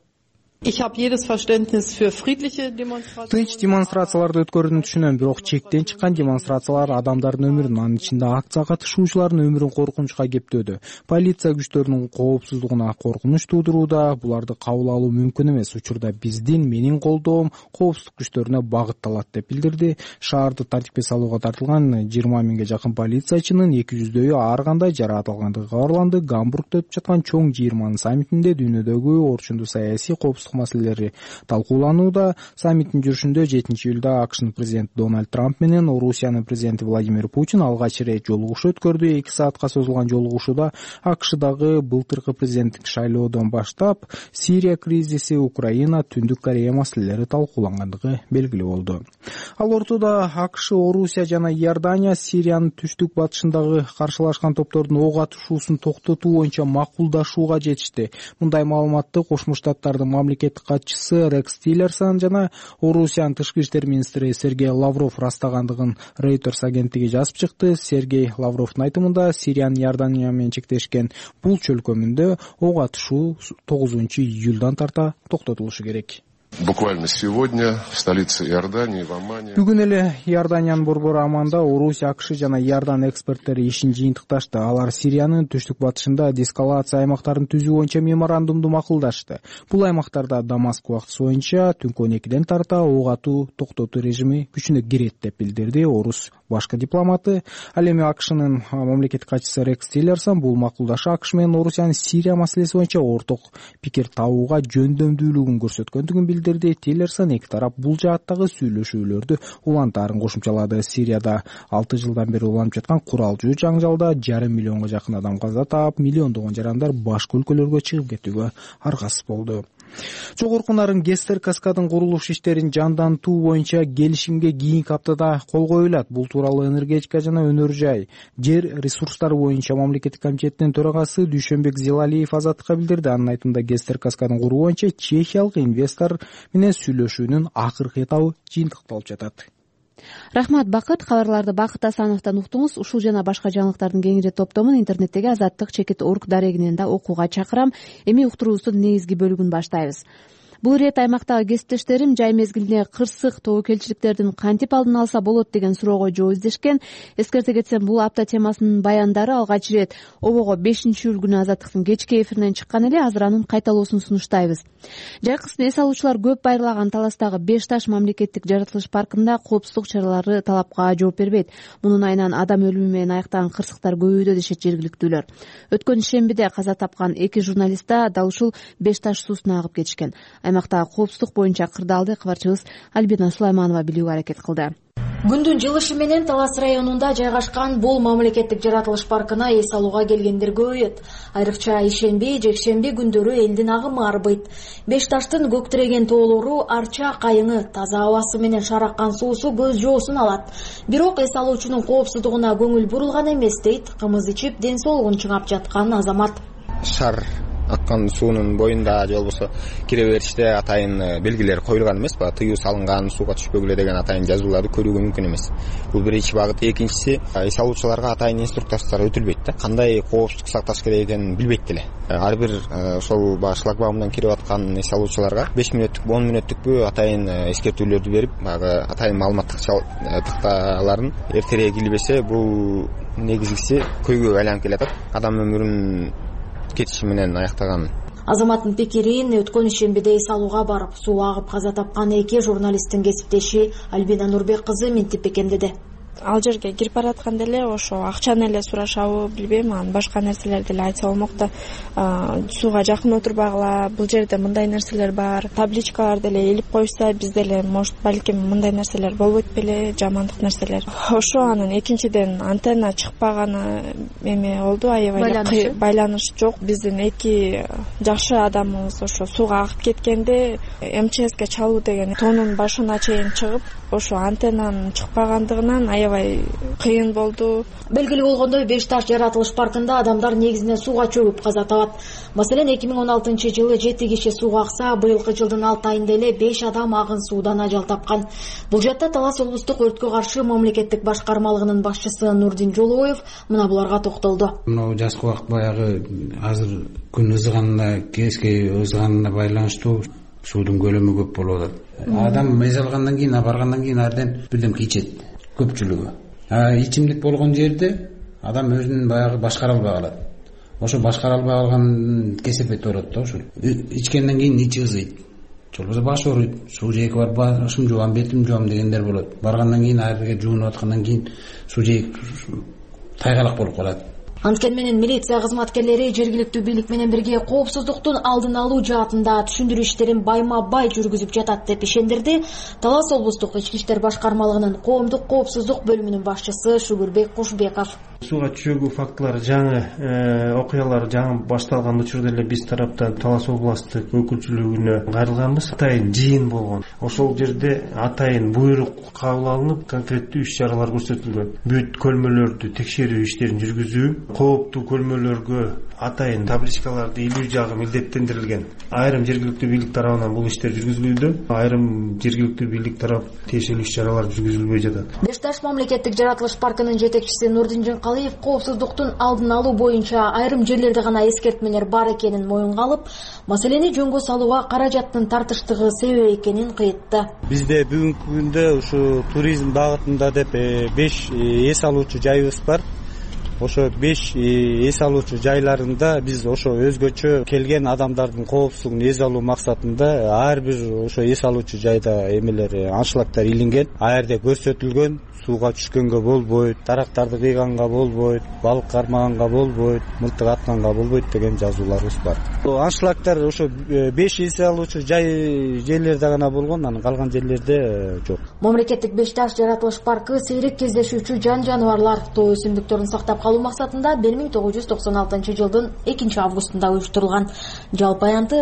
Speaker 11: тынч демонстрацияларды өткөрүүнү түшүнөм, бирок чектен чыккан демонстрациялар адамдардын өмүрүн, анын ичинде акция катышуучулардын өмүрүн коркунучка кептөөдө. Полиция күчтөрүнүн коопсуздугуна коркунуч туудурууда, буларды кабыл алуу мүмкүн эмес. Учурда менин колдоом коопсуздук күчтөрүнө багытталат деп билдирди. Шаарды тартипке салууга тартылган 20 миңге жакын полициячынын 200дөйү ар кандай жараат алгандыгы кабарланды. Гамбургда өтүп жаткан чоң 20 саммитинде дүйнөдөгү орчундуу саясий коопсуздук маселелери талкууланууда. Саммиттин жүрүшүндө 7-июлда АКШнын президенти Дональд Трамп менен Орусиянын президенти Владимир Путин алгач ирет жолугушуу өткөрдү. 2 саатка созулган жолугушууда АКШдагы былтыркы президенттик шайлоодон баштап Сирия кризиси, Украина, Түндүк Корея маселелери талкуулангандыгы белгилүү болду. Ал ортодо АКШ, Орусия жана Иордания Сириянын түштүк батышындагы каршылашкан топтордун ок атышуусун токтотуу боюнча макулдашууга жетишти. Мындай маалыматты Кошмо Штаттардын мамлекеттик катчысы Рекс Тиллерсон жана Орусиянын тышкы иштер министри Сергей Лавров растагандыгын Reuters агенттиги жазып чыкты. Сергей Лавровдун айтымында Сириянын Иордания менен чектешкен бул чөлкөмүндө ок атышуу 9-июлдан тарта токтотулушу керек.
Speaker 12: Буквально сегодня в столице Иордании, в Аммане.
Speaker 11: Бүгүн эле Иорданиянын борбору Амманда Орусия, АКШ жана Иордан эксперттери ишин жыйынтыкташты. Алар Сириянын түштүк батышында деэскалация аймактарын түзүү боюнча меморандумду макулдашты. Бул аймактарда Дамаск убактысы боюнча түнкү 12ден тарта ок атуу токтотуу режими күчүнө кирет деп билдирди Орус башкы дипломаты. Ал эми АКШнын мамлекеттик катчысы Рекс Тиллерсон бул макулдашуу АКШ менен Орусиянын Сирия маселеси боюнча орток пикир табууга жөндөмдүүлүгүн көрсөткөндүгүн билдирди. билдирди. Тиллерсон эки тарап бул жааттагы сүйлөшүүлөрдү улантаарын кошумчалады. Сирияда 6 жылдан бери уланып жаткан куралчуу жаңжалда 1,5 миллионго жакын адам каза таап, миллиондогон жарандар башка өлкөлөргө чыгып кетүүгө аргасыз болду. Жогорку Нарын Гестер каскадын курулуш иштерин жандантуу боюнча келишимге кийинки аптада кол коюлат. Бул тууралуу энергетика жана өнөр жай, жер ресурстары боюнча мамлекеттик комитетинин төрагасы Дүйшөнбек Зилалиев Азаттыкка билдирди. Анын айтымында Гестер каскадын куруу боюнча чехиялык инвестор менен сүйлөшүүнүн акыркы этабы жыйынтыкталып жатат.
Speaker 8: Рахмат, Бакыт. Кабарларды Бакыт Асановдон уктуңуз. Ушул жана башка жаңылыктардын кеңири топтомун интернеттеги Азаттык-org дарегинен да окууга чакырам. Эми уктуруубуздун негизги бөлүгүн баштайбыз. Бул ирет аймактагы кесиптештерим жай мезгилинде кырсык тобокелчиликтердин кантип алдын алса болот деген суроого жооп издешкен. Эскерте кетсем, бул апта темасынын баяндары алгач ирет обого 5-июль күнү Азаттыктын кечки эфиринен чыккан эле. Азыр анын кайталоосун сунуштайбыз. Жайкысын эс алуучулар көп байырлаган Таластагы Беш Таш мамлекеттик жаратылыш паркында коопсуздук чаралары талапка жооп бербейт. Мунун айынан адам өлүмү менен аяктаган кырсыктар көбөйдү дешет жергиликтүүлөр. Өткөн шембиде каза тапкан 2 журналист да дал ушул Беш Таш суусуна агып кетишкен. Аймактагы коопсуздук боюнча кырдаалды кабарчыбыз Альбина Сулайманова билүүгө аракет кылды.
Speaker 1: Күндүн жылышы менен Талас районунда жайгашкан бул мамлекеттик жаратылыш паркына эс алууга келгендер көбөйөт. Айрыкча ишемби, жекшемби күндөрү элдин агымы арбыйт. Беш Таштын көктүреген тоолору, арча кайыңы, таза абасы менен шараккан суусу көз жоосун алат. Бирок эс алуучунун коопсуздугуна көңүл бурулган эмес дейт кымыз ичип ден соолугун чыңап жаткан азамат.
Speaker 10: Шар аккан суунун боюнда же болбосо кире бериште атайын белгилер коюлган эмеспи? Тыюу салынган, сууга түшпөгүлө деген атайын жазууларды көрүүгө мүмкүн эмес. Бул биринчи багыт. Экинчиси, эс алуучуларга атайын инструктаждар өтүлбөйт да. Кандай коопсуздук сакташ керек экенин билбейт деле. Ар бир ошол шлагбаумдан кирип аткан эс алуучуларга 5 мүнөттүк, 10 мүнөттүкпү атайын эскертүүлөрдү берип, атайын маалыматтык такталарын эртерээк илбесе, бул негизгиси көйгөйгө айланып келатат. Адам өмүрүн кетиши менен аяктаган.
Speaker 1: Азаматтын пикирин өткөн шембиде эс алууга барып, суу агып каза тапкан 2 журналисттин кесиптеши Альбина Нурбек кызы мынтип бекемдеди.
Speaker 13: Ал жерге кирип баратканда эле ошо акчаны эле сурашабы билбейм, анан башка нерселерди эле айтса болмок да. Сууга жакын отурбагыла, бул жерде мындай нерселер бар, табличкаларды эле илип койса, бизде эле может балким мындай нерселер болбойт беле, жамандык нерселер. Ошо анан экинчиден антенна чыкпаганы эме болду, аябай байланыш жок. Биздин 2 жакшы адамыбыз ошо сууга агып кеткенде МЧСке чалуу деген тоонун башына чейин чыгып, ошо антеннанын чыкпагандыгынан аябай кыйын болду.
Speaker 1: Белгили болгондой, Беш Таш жаратылыш паркында адамдар негизинен сууга чөгүп каза табат. Маселен, 2016-жылы 7 киши сууга акса, быйылкы жылдын 6 айында эле 5 адам агын суудан ажал тапкан. Бул жакта Талас облустук өрткө каршы мамлекеттик башкармалыгынын башчысы Нурдин Жолоев мына буларга токтолду.
Speaker 14: Мына жазкы убакыт баягы азыр күн ызыганына, кечки ызыганына байланыштуу суудун көлөмү көп болуп атат. Адам эс алгандан кийин, баргандан кийин арден бирдемке ичет. Көпчүлүгү. Ичимдик болгон жерде адам өзүн баягы башкара албай калат. Ошо башкара албай калган кесепет болот да, ошо. Ичкенден кийин ичи ызыйт. Жолбосо баш ооруйт. Суу жээки бар, башым жуам, бетим жуам дегендер болот. Баргандан кийин, айрыга жуунуп аткандан кийин суу жээк тайгалак болуп калат.
Speaker 1: Анткени менен милиция кызматкерлери жергиликтүү бийлик менен бирге коопсуздуктун алдын алуу жаатында түшүндүрүү иштерин байма-бай жүргүзүп жатат деп ишендирди Талас облустук ички иштер башкармалыгынын коомдук коопсуздук бөлүмүнүн башчысы Шүгүрбек Кушбеков.
Speaker 15: Сууга чөгүү фактылары жаңы окуялар жаңы башталган учурда эле биз тараптан Талас областтык өкүлчүлүгүнө кайрылганбыз. Атайын жыйын болгон. Ошол жерде атайын буйрук кабыл алынып, конкреттүү иш-чаралар көрсөтүлгөн. Бүт көлмөлөрдү текшерүү иштерин жүргүзүү, кооптуу көлмөлөргө атайын табличкаларды илүү жагы милдеттендирилген. Айрым жергиликтүү бийлик тарабынан бул иштер жүргүзүлүүдө, айрым жергиликтүү бийлик тарап тиешелүү иш-чаралар жүргүзүлбөй жатат.
Speaker 1: Беш Таш мамлекеттик жаратылыш паркынын жетекчиси Нурдин Жөнкалиев коопсуздуктун алдын алуу боюнча айрым жерлерде гана эскертмелер бар экенин моюнга алып, маселени жөнгө салууга каражаттын тартыштыгы себеп экенин кыйтты.
Speaker 16: Бизде бүгүнкү күндө ушу туризм багытында деп 5 эс алуучу жайыбыз бар. ошо 5 эс алуучу жайларында биз ошо өзгөчө келген адамдардын коопсуздугун эс алуу максатында ар бир ошо эс алуучу жайда эмелер аншлагтар илинген. А жерде көрсөтүлгөн сууга түшкөнгө болбойт, дарактарды кыйганга болбойт, балык кармаганга болбойт, мылтык атканга болбойт деген жазууларыбыз бар. Аншлагтар ошо 5 эс алуучу жерлерде гана болгон, анан калган жерлерде жок.
Speaker 17: Мамлекеттик Беш Таш жаратылыш паркы сейрек кездешүүчү жан-жаныбарлар тоо өсүмдүктөрүн сактап калуу максатында 1996 жылдын 2 августунда уюштурулган. Жалпы аянты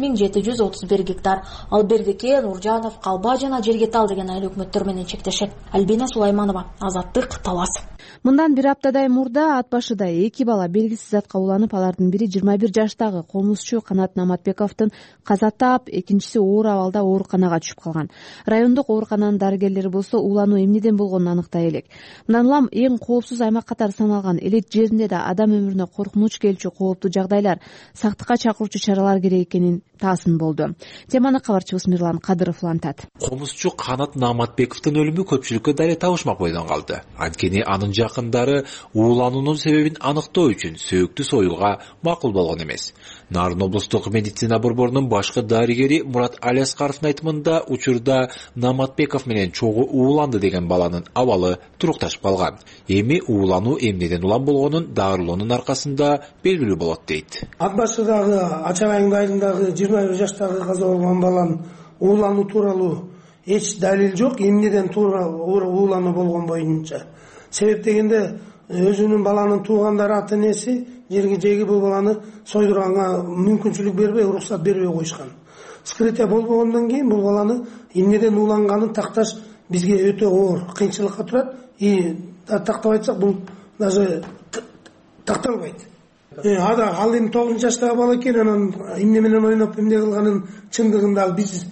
Speaker 17: 13731 гектар. Ал Бердике, Нуржанов, Калба жана Жергетал деген айыл өкмөттөр менен чектешет. Альбина Сулайманова, Азаттык, Талас.
Speaker 8: Мындан бир аптадай мурда ат башыда 2 бала белгисиз затка уланып, алардын бири 21 жаштагы комузчу Канат Наматбековдун каза таап, экинчиси оор абалда ооруканага түшүп калган. Райондук оорукананын дарыгерлери болсо уулануу эмнеден болгонун аныктай элек. Мындан улам эң коопсуз аймак катары саналган элет жеринде да адам өмүрүнө коркунуч келчү кооптуу жагдайлар, сактыкка чакыруучу чаралар керек экенин таасын болду. Теманы кабарчыбыз Мирлан Кадыров улантат.
Speaker 18: Комузчу Канат Наматбековдун өлүмү көпчүлүккө дарыя табышмак бойдон калды. Анткени анын жакындары уулануунун себебин аныктоо үчүн сөөктү союуга макул болгон эмес. Нарын облустук медицина борборунун башкы дарыгери Мурат Алиаскаровдун айтымында учурда Наматбеков менен чогуу ууланды деген баланын абалы турукташып калган. Эми уулануу эмнеден улам болгонун дарылоонун аркасында белгилүү болот дейт.
Speaker 19: Ат башыдагы Ачак айылдын айылындагы 21 жаштагы каза болгон баланын уулануу тууралуу эч далил жок. Эмнеден уулануу болгон боюнча. Себеп дегенде өзүнүн баланын туугандары ата энеси жеги бул баланы сойдурганга мүмкүнчүлүк бербей, уруксат бербей коюшкан. Скрытие болбогондон кийин бул баланы эмнеден ууланганын такташ бизге өтө оор кыйынчылыкка турат. Тактап айтсак бул даже такталбайт. Ал эми 9 жаштагы бала экен, анан эмне менен ойноп эмне кылганын чындыгында биз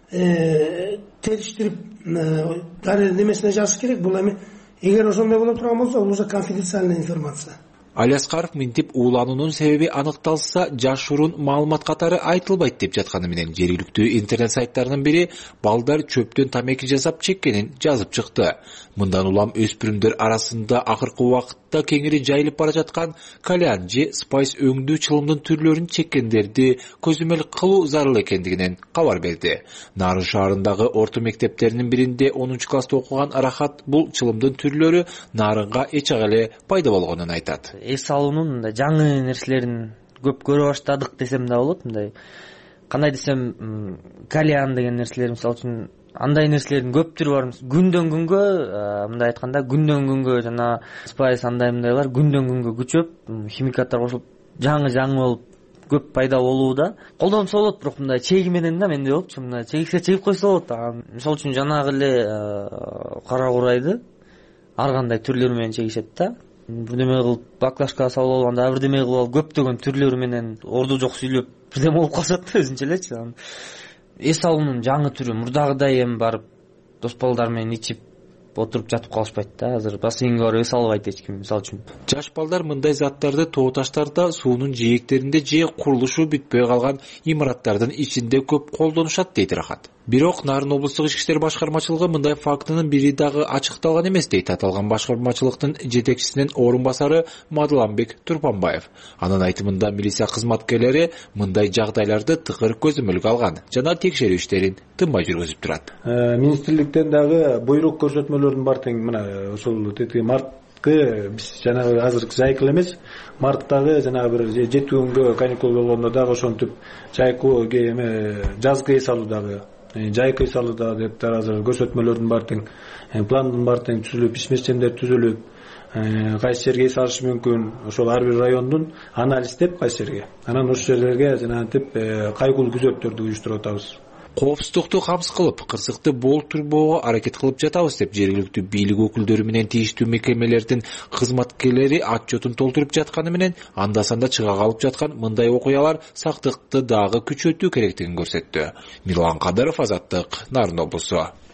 Speaker 19: териштирип дары немесине жазыш керек. Бул эми эгер ошондой боло турган болсо, бул уже конфиденциальная информация.
Speaker 18: Алиаскаров минтип уулануунун себеби аныкталса, жашыруун маалымат катары айтылбайт деп жатканы менен жергиликтүү интернет сайттарынын бири балдар чөптөн тамеки жасап чеккенин жазып чыкты. Мындан улам өспүрүмдөр арасында акыркы убакытта кеңири жайылып бара жаткан кальян же спайс өңдүү чылымдын түрлөрүн чеккендерди көзөмөл кылуу зарыл экендигинен кабар берди. Нарын шаарындагы орто мектептеринин биринде 10 класста окуган Арахат бул чылымдын түрлөрү Нарынга эчак эле пайда болгонун айтат.
Speaker 9: Эс алуунун мындай жаңы нерселерин көп көрө баштадык десем да болот. Мындай кандай десем, кальян деген нерселер, мисалы үчүн андай нерселердин көп түрү бар. Күндөн күнгө, мындай айтканда, күндөн күнгө жана спайс андай мындайлар күндөн күнгө күчөп, химикаттар кошулуп жаңы болуп көп пайда болууда. Колдонсо болот, бирок мындай чеги менен да менде болчу. Мындай чегиксе чегип койсо болот. Мисалы үчүн жанагы эле кара курайды ар кандай түрлөрү менен чегишет да. Бирдеме кылып баклажка салып алганда, бирдеме кылып алып көптөгөн түрлөрү менен орду жок сүйлөп бирдеме болуп калышат да өзүнчө элечи. Эс алуунун жаңы түрү мурдагыдай эми барып дос балдар менен ичип отуруп жатып калышпайт да. Азыр бассейнге барып эс албайт эч ким, мисалы үчүн.
Speaker 18: Жаш балдар мындай заттарды тоо таштарда, суунун жээктеринде же курулушу бүтпөй калган имараттардын ичинде көп колдонушат дейт Рахат. Бирок Нарын облустук ички иштер башкармачылыгы мындай фактынын бири дагы ачыкталган эмес дейт аталган башкармачылыктын жетекчисинин орун басары Мадыламбек Турпанбаев. Анын айтымында милиция кызматкерлери мындай жагдайларды тыкыр көзөмөлгө алган жана текшерүү иштерин тынбай жүргүзүп турат.
Speaker 20: Министрликтен дагы буйрук көрсөтмөлөрүн бар тең мына ошол марткы биз жанагы азыркы жайкыл эмес, марттагы жанагы бир 7 күнгө каникул болгондо дагы ошентип жайкы жазгы эс алуудагы жайкы эс алуудагы деп азыр көрсөтмөлөрдүн бар тең пландын бар тең түзүлүп, ишмерчемдер түзүлүп, кайсы жерге эс алышы мүмкүн, ошол ар бир райондун анализдеп кайсы жерге, анан ошол жерлерге жанагынтип кайгылуу күзөттөрдү уюштуруп атабыз.
Speaker 18: Коопсуздукту камсыз кылып, кырсыкты болтурбоого аракет кылып жатабыз деп жергиликтүү бийлик өкүлдөрү менен тийиштүү мекемелердин кызматкерлери отчетун толтуруп жатканы менен анда-санда чыга калып жаткан мындай окуялар сактыкты дагы күчөтүү керектигин көрсөттү. Мирлан Кадыров, Азаттык, Нарын облусу.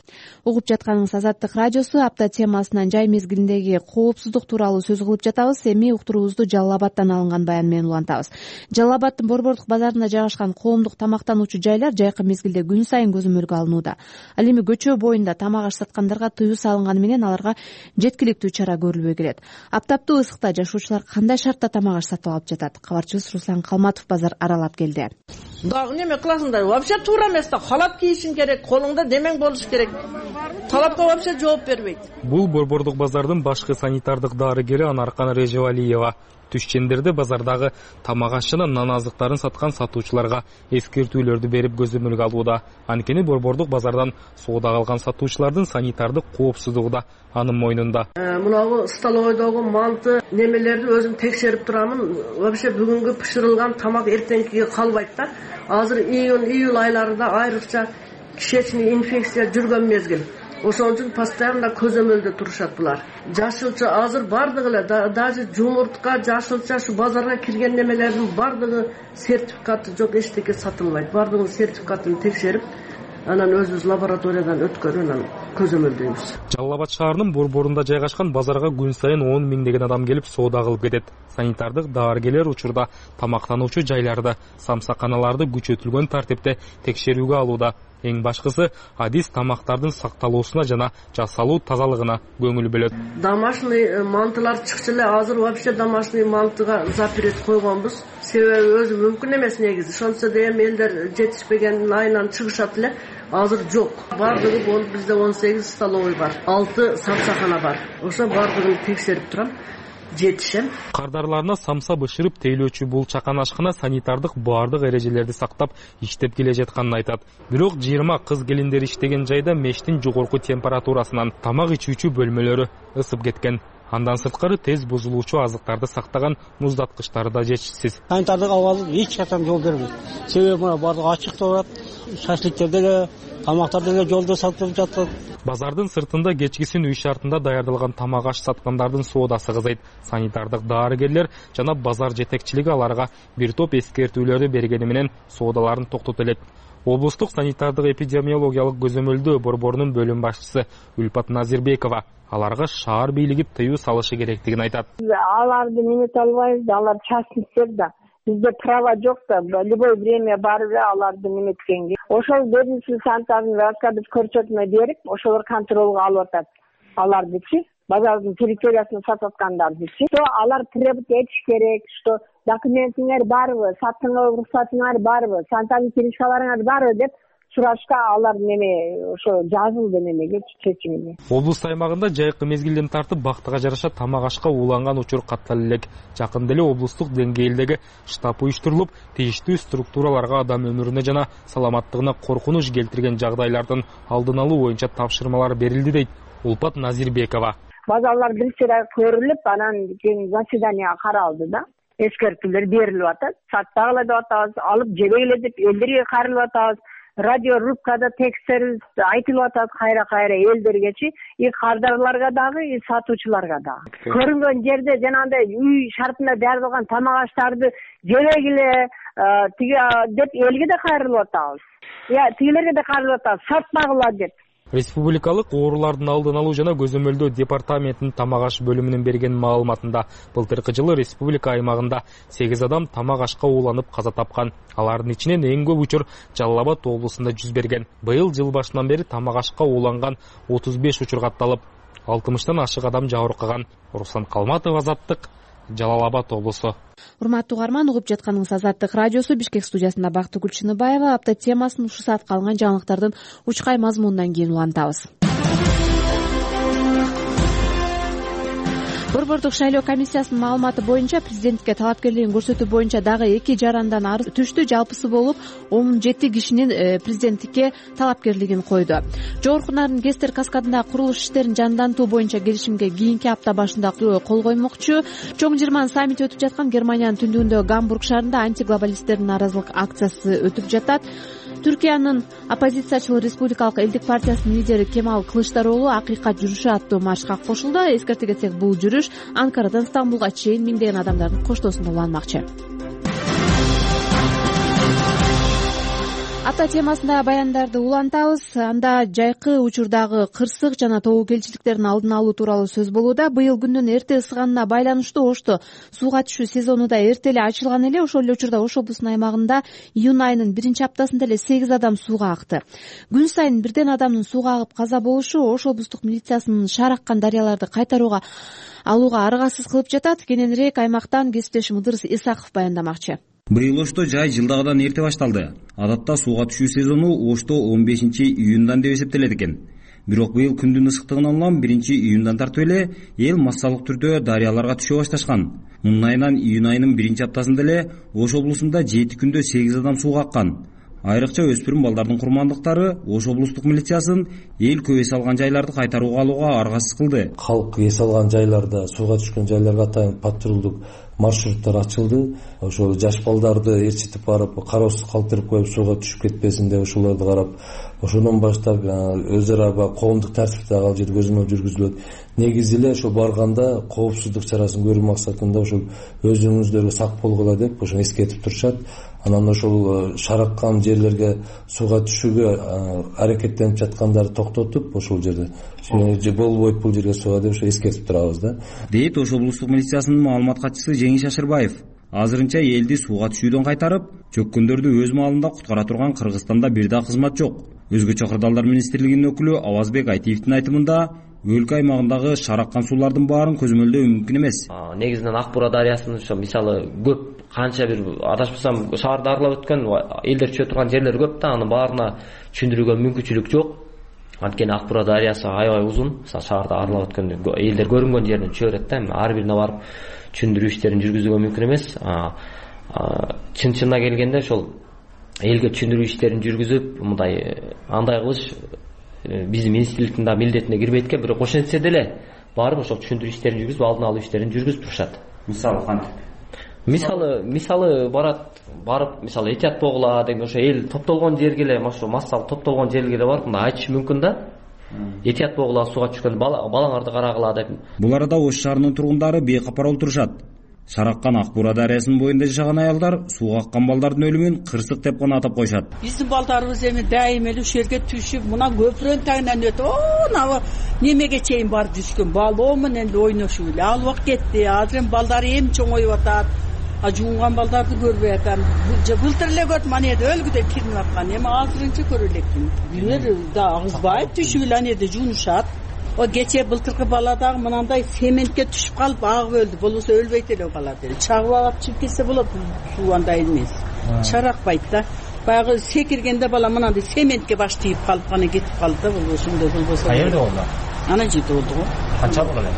Speaker 8: угуп жатканыңыз Азаттык радиосу. Апта темасынан жай мезгилиндеги коопсуздук тууралуу сөз кылып жатабыз. Эми уктуруубузду Жалал Абадтан алынган баян менен улантабыз. Жалал Абадтын Борбордук базарында жайгашкан коомдук тамактануучу жайлар жайкы мезгилде күн сайын көзөмөлгө алынууда. Ал эми көчө боюнда тамак аш саткандарга тыюу салынганы менен аларга жеткиликтүү чара көрүлбөй келет. Аптаптуу ысыкта жашоочулар кандай шартта тамак аш сатып алып жатат? Кабарчыбыз Руслан Калматов базар аралап келди.
Speaker 21: Дагы неме кыласыңдар? Вообще туура эмес да. Халат кийишиң керек, колуңда демең болуш керек. Талапка вообще жооп бербейт.
Speaker 22: Бул Борбордук базардын башкы санитардык дарыгери Анаркан Режевалиева. Түшчендерде базардагы тамак аш жана нан азыктарын саткан сатуучуларга эскертүүлөрдү берип көзөмөлгө алууда. Анткени Борбордук базардан соода калган сатуучулардын санитардык коопсуздугу да анын мойнунда.
Speaker 21: Мынагы столовойдогу манты немелерди өзүм текшерип турамын. Вообще бүгүнгү пышырылган тамак эртеңкиге калбайт да. Азыр июль айларында айрыкча кишечный инфекция жүргөн мезгил. Ошон үчүн постоянно көзөмөлдө турушат булар. Жашылча азыр бардыгы эле даже жумуртка, жашылча шу базарга кирген немелердин бардыгы сертификаты жок, эчтеке сатылбайт. Бардыгын сертификатын текшерип, анан өзүбүз лабораториядан өткөрүп анан көзөмөлдөйбүз.
Speaker 22: Жалал Абад шаарынын борборунда жайгашкан базарга күн сайын 10 миңдеген адам келип соода кылып кетет. Санитардык дарыгерлер учурда тамактануучу жайларды, самсаканаларды күчөтүлгөн тартипте текшерүүгө алууда. Эң башкысы адис тамактардын сакталуусуна жана жасалуу тазалыгына көңүл бөлөт.
Speaker 21: Домашний мантылар чыкчу эле. Азыр вообще домашний мантыга запрет койгонбуз. Себеби өзү мүмкүн эмес негизи. Ошончо да эми элдер жетишпеген айынан чыгышат эле. Азыр жок. Бардыгы болуп бизде 18 столовой бар, 6 самсакана бар. Ошо бардыгын текшерип турам. Жетишем.
Speaker 22: Кардарларына самса бышырып тейлөөчү бул чакан ашкана санитардык баардык эрежелерди сактап иштеп келе жатканын айтат. Бирок 20 кыз келиндер иштеген жайда мештин жогорку температурасынан тамак ичүүчү бөлмөлөрү ысып кеткен. Андан сырткары тез бузулуучу азыктарды сактаган муздаткычтары да жетишсиз.
Speaker 23: Санитардык абалы эч качан жол бербейт. Себеби бардыгы ачык турат, шашликтерде деле, тамактарда деле жолдо сатылып жатат.
Speaker 22: Базардын сыртында кечкисин үй шартында даярдалган тамак аш саткандардын соодасы кызайт. Санитардык дарыгерлер жана базар жетекчилиги аларга бир топ эскертүүлөрдү бергени менен соодаларын токтото элек. Облустук санитардык эпидемиологиялык көзөмөлдөө борборунун бөлүм башчысы Үлпат Назирбекова аларга шаар бийлиги тыюу салышы керектигин айтат.
Speaker 24: Аларды минута албайбыз, алар частниктер да. Бизде права жок да, любой время барып аларды минуткенге. Ошол биринчи санитардын раскады көрсөтмө берип, ошолор контролго алып атат. Алардычы, базардын территориясына сатып аткандардычы. Алар требовать этиш керек, что документиңер барбы, сатууга уруксатыңар барбы, санитардык книжкаларыңар барбы деп сурашка алар неме ошо жазылды немеге чечимине.
Speaker 22: Облус аймагында жайкы мезгилден тартып бактыга жараша тамак ашка ууланган учур каттала элек. Жакында эле облустук деңгээлдеги штаб уюштурулуп, тийиштүү структураларга адам өмүрүнө жана саламаттыгына коркунуч келтирген жагдайлардын алдын алуу боюнча тапшырмалар берилди дейт Улпат Назирбекова.
Speaker 24: Базалар бир сыра көрүлүп, анан заседание каралды да. Эскертүүлөр берилип атат. Саттагыла деп атабыз, алып жебегиле деп элдерге карылып атабыз. Радиорубкада тексттерибиз айтылып атат кайра элдергечи, кардарларга дагы, сатуучуларга дагы. Көрүнгөн жерде жанагындай үй шартында даярдалган тамак аштарды жебегиле тиги деп элге да кайрылып атабыз. Тигилерге да кайрылып атабыз, сатпагыла деп.
Speaker 22: Республикалык оорулардын алдын алуу жана көзөмөлдөө департаментинин тамак аш бөлүмүнүн берген маалыматында былтыркы жылы республика аймагында 8 адам тамак ашка ууланып каза тапкан. Алардын ичинен эң көп учур Жалал Абад облусунда жүз берген. Быйыл жыл башынан бери тамак ашка ууланган 35 учур катталып, 60тан ашык адам жабыркаган. Руслан Калматов, Азаттык, Жалал Абад облусу.
Speaker 8: Урматтуу угарман, угуп жатканыңыз Азаттык радиосу. Бишкек студиясында Бактыгүл Чыныбаева. Апта темасын ушул саатка алган жаңылыктардын учкай мазмунунан кийин улантабыз. Борбордук шайлоо комиссиясынын маалыматы боюнча президентке талапкерлигин көрсөтүү боюнча дагы 2 жарандан арыз түштү. Жалпысы болуп 17 кишинин президенттикке талапкерлигин койду. Жогорку Нарын Кестер каскадындагы курулуш иштерин жандантуу боюнча келишимге кийинки апта башында кол коймокчу. Чоң жыйырманын саммити өтүп жаткан Германиянын түндүгүндөгү Гамбург шаарында антиглобалисттердин нааразылык акциясы өтүп жатат. Түркиянын оппозициячыл Республикалык элдик партиясынын лидери Кемал Кылычдароглу акыйкат жүрүшү аттуу маршка кошулду. Эскерте кетсек, бул жүрүш Анкарадан Стамбулга чейин миңдеген адамдардын коштоосунда уланмакчы. Ата темасында баяндарды улантабыз. Анда жайкы учурдагы кырсык жана тобокелчиликтердин алдын алуу тууралуу сөз болууда. Быйыл күндүн эрте ысыганына байланыштуу Ошто сууга түшүү сезону да эрте эле ачылган эле. Ошол эле учурда Ош облусунун аймагында июнь айынын 1-аптасында эле 8 адам сууга акты. Күн сайын бирден адамдын сууга агып каза болушу Ош облустук милициясынын шаар аккан дарыяларды кайтарууга алууга аргасыз кылып жатат. Кененирээк аймактан кесиптешим Ыдырыс Исаков баяндамакчы.
Speaker 3: Быйыл Ошто жай жылдагыдан эрте башталды. Адатта сууга түшүү сезону Ошто 15-июндан деп эсептелет экен. Бирок быйыл күндүн ысыктыгынан улам 1-июндан тартып эле эл массалык түрдө дарыяларга түшө башташкан. Мунун айынан июнь айынын 1-аптасында эле Ош облусунда 7 күндө 8 адам сууга аккан. Айрыкча өспүрүм балдардын курмандыктары Ош облустук милициясын эл көп эс алган жайларды кайтарууга алууга аргасыз кылды.
Speaker 4: Калк эс алган жайларда, сууга түшкөн жайларга атайын патрулдук маршруттар ачылды. Ошо жаш балдарды ээрчитип барып, кароосуз калтырып коюп сууга түшүп кетпесин деп ошолорду карап, ошондон баштап өз ара коомдук тартипте ал жерде көзөмөл жүргүзүлөт. Негизи эле ошо барганда коопсуздук чарасын көрүү максатында ошо өзүңүздөргө сак болгула деп ошо эскертип турушат. Анан ошол шараккан жерлерге сууга түшүүгө аракеттенип жаткандарды токтотуп, ошол жерде болбойт бул жерге сууга деп ошо эскертип турабыз да.
Speaker 3: Дейт Ош облустук милициясынын маалымат катчысы Жеңиш Ашырбаев. Азырынча элди сууга түшүүдөн кайтарып, чөккөндөрдү өз маалында куткара турган Кыргызстанда бир да кызмат жок. Өзгөчө кырдаалдар министрлигинин өкүлү Авазбек Айтиевдин айтымында, өлкө аймагындагы шараккан суулардын баарын көзөмөлдөө мүмкүн эмес.
Speaker 9: Негизинен Ак Бура дарыясынын ошо мисалы көп, канча бир адашпасам шаарды арлап өткөн элдер түшө турган жерлер көп да, анын баарына түшүндүрүүгө мүмкүнчүлүк жок. Анткени Ак Бура дарыясы аябай узун. Шаарды арлап өткөндө элдер көрүнгөн жеринен түшө берет да. Ар бирине барып түшүндүрүү иштерин жүргүзүүгө мүмкүн эмес. Чын-чынына келгенде ошол элге түшүндүрүү иштерин жүргүзүп, андай кылыш биздин министрликтин да милдетине кирбейт экен. Бирок ошентсе деле барып ошол түшүндүрүү иштерин жүргүзүп, алдын алуу иштерин жүргүзүп турушат.
Speaker 3: Мисалы кантип?
Speaker 9: Мисалы барып мисалы этият болгула деген ошо эл топтолгон жерге эле, ошо массалык топтолгон жерге эле барып мындай айтыш мүмкүн да. Этият болгула, сууга түшкөн балаңарды карагыла деп.
Speaker 3: Бул арада Ош шаарынын тургундары бейкапар олтурушат. Шараккан Ак Бура дарыясынын боюнда жашаган аялдар сууга аккан балдардын өлүмүн кырсык деп гана атап коюшат.
Speaker 5: Биздин балдарыбыз эми дайым эле ушул жерге түшүп, мына көпүрөнүн тагынан өтүп, набы немеге чейин барып жүрүшкөн. Балоо менен ойношуп эле. Ал убак кетти. Азыр эми балдары эми чоңоюп атат. Жуунган балдарды көрбөй атам. Былтыр эле көрдүм, манеде өлгүдөй киринип аткан. Эми азырынча көрө элекмин. Бир да агызбай түшүп эле анеде жуунушат. О кече былтыркы бала дагы мынандай сементке түшүп калып агып өлдү. Болбосо өлбөйт эле бала деле. Чагып алып чыгып кетсе болот. Суу андай эмес. Чаракпайт да. Баягы секиргенде бала мынандай сементке баш тийип калып гана кетип калды да. Болбосо.
Speaker 3: Каерде болду?
Speaker 5: Ана жерде болду го.
Speaker 3: Канчалык эле?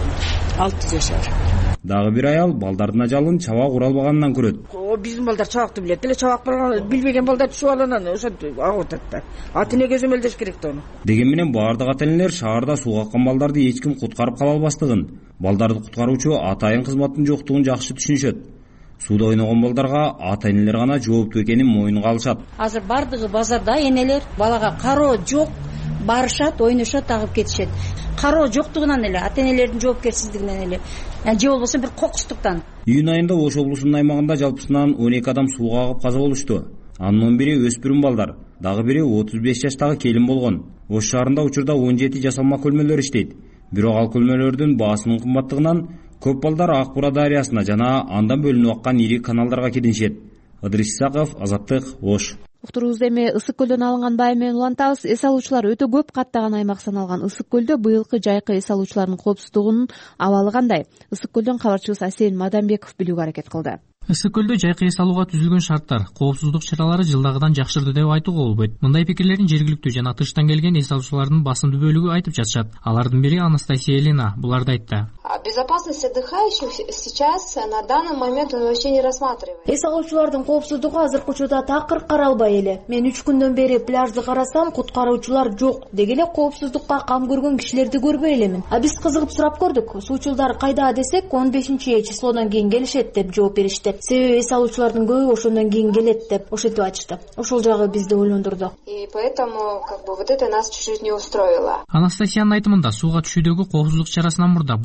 Speaker 5: 6 жашар.
Speaker 3: Дагы бир аял балдардын ажалын чабак уралбаганынан көрөт.
Speaker 5: Биздин балдар чабакты билет эле, чабак билбеген балдар түшүп алганан ошентип агып атат да. Ата эне көзөмөлдөш керек да аны.
Speaker 3: Деген менен баардык ата энелер шаарда сууга аккан балдарды эч ким куткарып кала албастыгын, балдарды куткаруучу атайын кызматтын жоктугун жакшы түшүнүшөт. Сууда ойногон балдарга ата энелер гана жооптуу экенин мойнуга алышат.
Speaker 6: Азыр бардыгы базарда энелер балага кароо жок, барышат, ойношот, агып кетишет. Кароо жоктугунан эле, ата энелердин жоопкерсиздигинен эле, же болбосо бир кокустуктан.
Speaker 3: Июнь айында Ош облусунун аймагында жалпысынан 12 адам сууга агып каза болушту. Анын бири өспүрүм балдар, дагы бири 35 жаштагы келин болгон. Ош шаарында учурда 17 жасалма көлмөлөр иштейт. Бирок ал көлмөлөрдүн баасынын кымбаттыгынан көп балдар Ак Бура дарыясына жана андан бөлүнүп аккан ири каналдарга киришет. Ыдырыс Исаков, Азаттык, Ош.
Speaker 8: Уктуруубузда эми Ысык көлдөн алынган баай менен улантабыз. Эс алуучулар өтө көп каттаган аймак саналган Ысык көлдө быйылкы жайкы эс алуучулардын коопсуздугунун абалы кандай? Ысык көлдөн кабарчыбыз Асен Мадамбеков билүүгө аракет кылды.
Speaker 25: Ысык көлдө жайкы эс алууга түзүлгөн шарттар, коопсуздук чаралары жылдагыдан жакшырды деп айтууга болбойт. Мындай пикирлерин жергиликтүү жана тыштан келген эс алуучулардын басымдуу бөлүгү айтып жатышат. Алардын бири Анастасия Елена буларды айтты.
Speaker 26: Безопасность отдыхающих сейчас на данный момент вообще не рассматривается.
Speaker 17: Эс алуучулардын коопсуздугу азыркы учурда такыр каралбай эле. Мен 3 күндөн бери пляжды карасам, куткаруучулар жок. Деги эле коопсуздукка кам көргөн кишилерди көрбөй элемин. Биз кызыгып сурап көрдүк. Суучулдар кайда десек, 15 числодон кийин келишет деп жооп беришти. Себеби эс алуучулардын көбү ошондон кийин келет деп ошентип айтышты. Ошол жагы бизди ойлондурду.
Speaker 26: И поэтому вот это нас чуть-чуть не устроило.
Speaker 25: Анастасиянын айтымында сууга түшүүдөгү коопсуздук чарасынан мурда буюм тайымдуу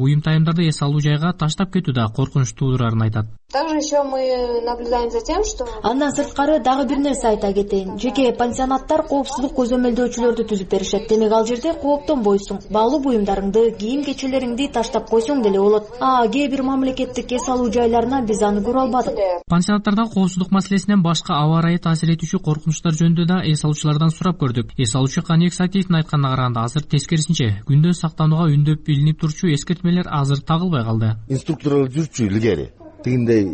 Speaker 25: адамдарды эс алуу жайга таштап кетүү да коркунуч туудурарын айтат.
Speaker 26: Также еще мы наблюдаем за тем, что
Speaker 17: Андан сырткары дагы бир нерсе айта кетейин. Жеке пансионаттар коопсуздук көзөмөлдөөчүлөрдү түзүп беришет. Демек ал жерде кооптонбойсуң. Баалуу буюмдарыңды, кийим-кечелериңди таштап койсоң деле болот. Кээ бир мамлекеттик эс алуу жайларына биз аны көрө албадык.
Speaker 25: Пансионаттарда коопсуздук маселесинен башка аба ырайы таасир этүүчү коркунучтар жөнүндө да эс алуучулардан сурап көрдүк. Эс алуучу Каник Сакиевдин айтканына караганда азыр тескерисинче күндөн сактанууга үндөп билинип турчу эскертмелер азыр тагылбай калды.
Speaker 2: Инструкторлор жүрчү илгери. Тигиндей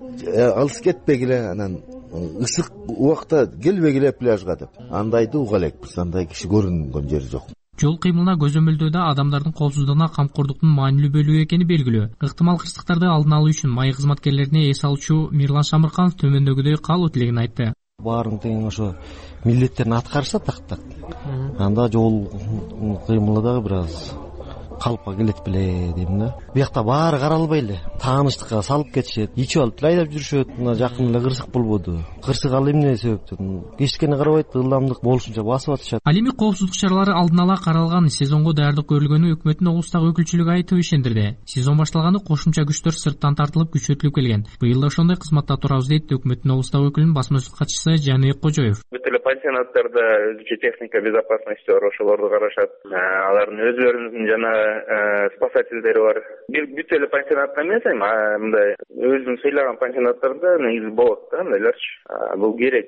Speaker 2: алыс кетпегиле, анан ысык убакта келбегиле пляжга деп. Андайды уга элекпиз, андай киши көрүнгөн жери жок.
Speaker 25: Жол кыймылына көзөмөлдөөдө адамдардын коопсуздугуна камкордуктун маанилүү бөлүгү экени белгилүү. Ыктымал кырсыктарды алдын алуу үчүн майы кызматкерлерине эс алуучу Мирлан Шамырканов төмөндөгүдөй калуу тилегин айтты.
Speaker 7: Баарын тең ошо милдеттерин аткарса так, анда жол кыймылы дагы бир аз калыпка келет беле дейм да. Биякта баары каралбай эле тааныштыкка салып кетишет, ичип алып эле айдап жүрүшөт. Мына жакын эле кырсык болбоду. Кырсык ал эмне себептен? Эчкени карабайт, ылдамдык болушунча басып атышат.
Speaker 25: Ал эми коопсуздук чаралары алдын ала каралган, сезонго даярдык көрүлгөнү өкмөттүн облустагы өкүлчүлүгү айтып ишендирди. Сезон башталганда кошумча күчтөр сырттан тартылып күчөтүлүп келген. Быйыл да ошондой кызматта турабыз дейт өкмөттүн облустагы өкүлүнүн басма сөз катчысы Жаныбек Кожоев.
Speaker 10: Бүт эле пансионаттарда өзүнчө техника безопасности бар, ошолорду карашат. Алардын өздөрүнүн жана спасательдери бар. Бүт эле пансионатта эмес, мындай өзүн сыйлаган пансионаттарда негизи болот да, мындайларчы. Бул керек.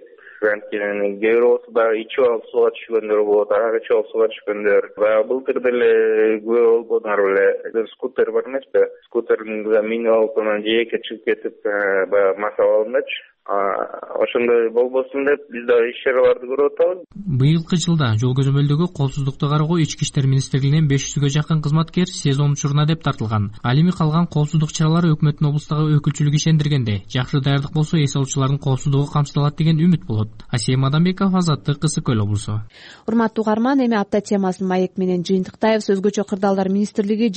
Speaker 10: Кээ бир болсо дагы ичип алып сууга түшкөндөр болот, арак ичип алып сууга түшкөндөр. Баягы былтыр деле күбө болбодуңар беле, скутер бар эмеспи? Скутерди минип алып анан жээкке чыгып кетип, баягы маса алгандачы. Ошондой болбосун деп биз дагы иш чараларды көрүп атабыз.
Speaker 25: Быйылкы жылда жол көзөмөлдөгү коопсуздукту кароого Ички иштер министрлигинен 500га жакын кызматкер сезон учуруна деп тартылган. Ал эми калган коопсуздук чаралары өкмөттүн облустагы өкүлчүлүгү ишендиргенде, жакшы даярдык болсо эс алуучулардын коопсуздугу камсыздалат деген үмүт болот. Асия Мадамбеков, Азаттык, Ысык Көл облусу.
Speaker 8: Урматтуу угарман, эми апта темасын маек менен жыйынтыктайбыз. Өзгөчө кырдаалдар министрлиги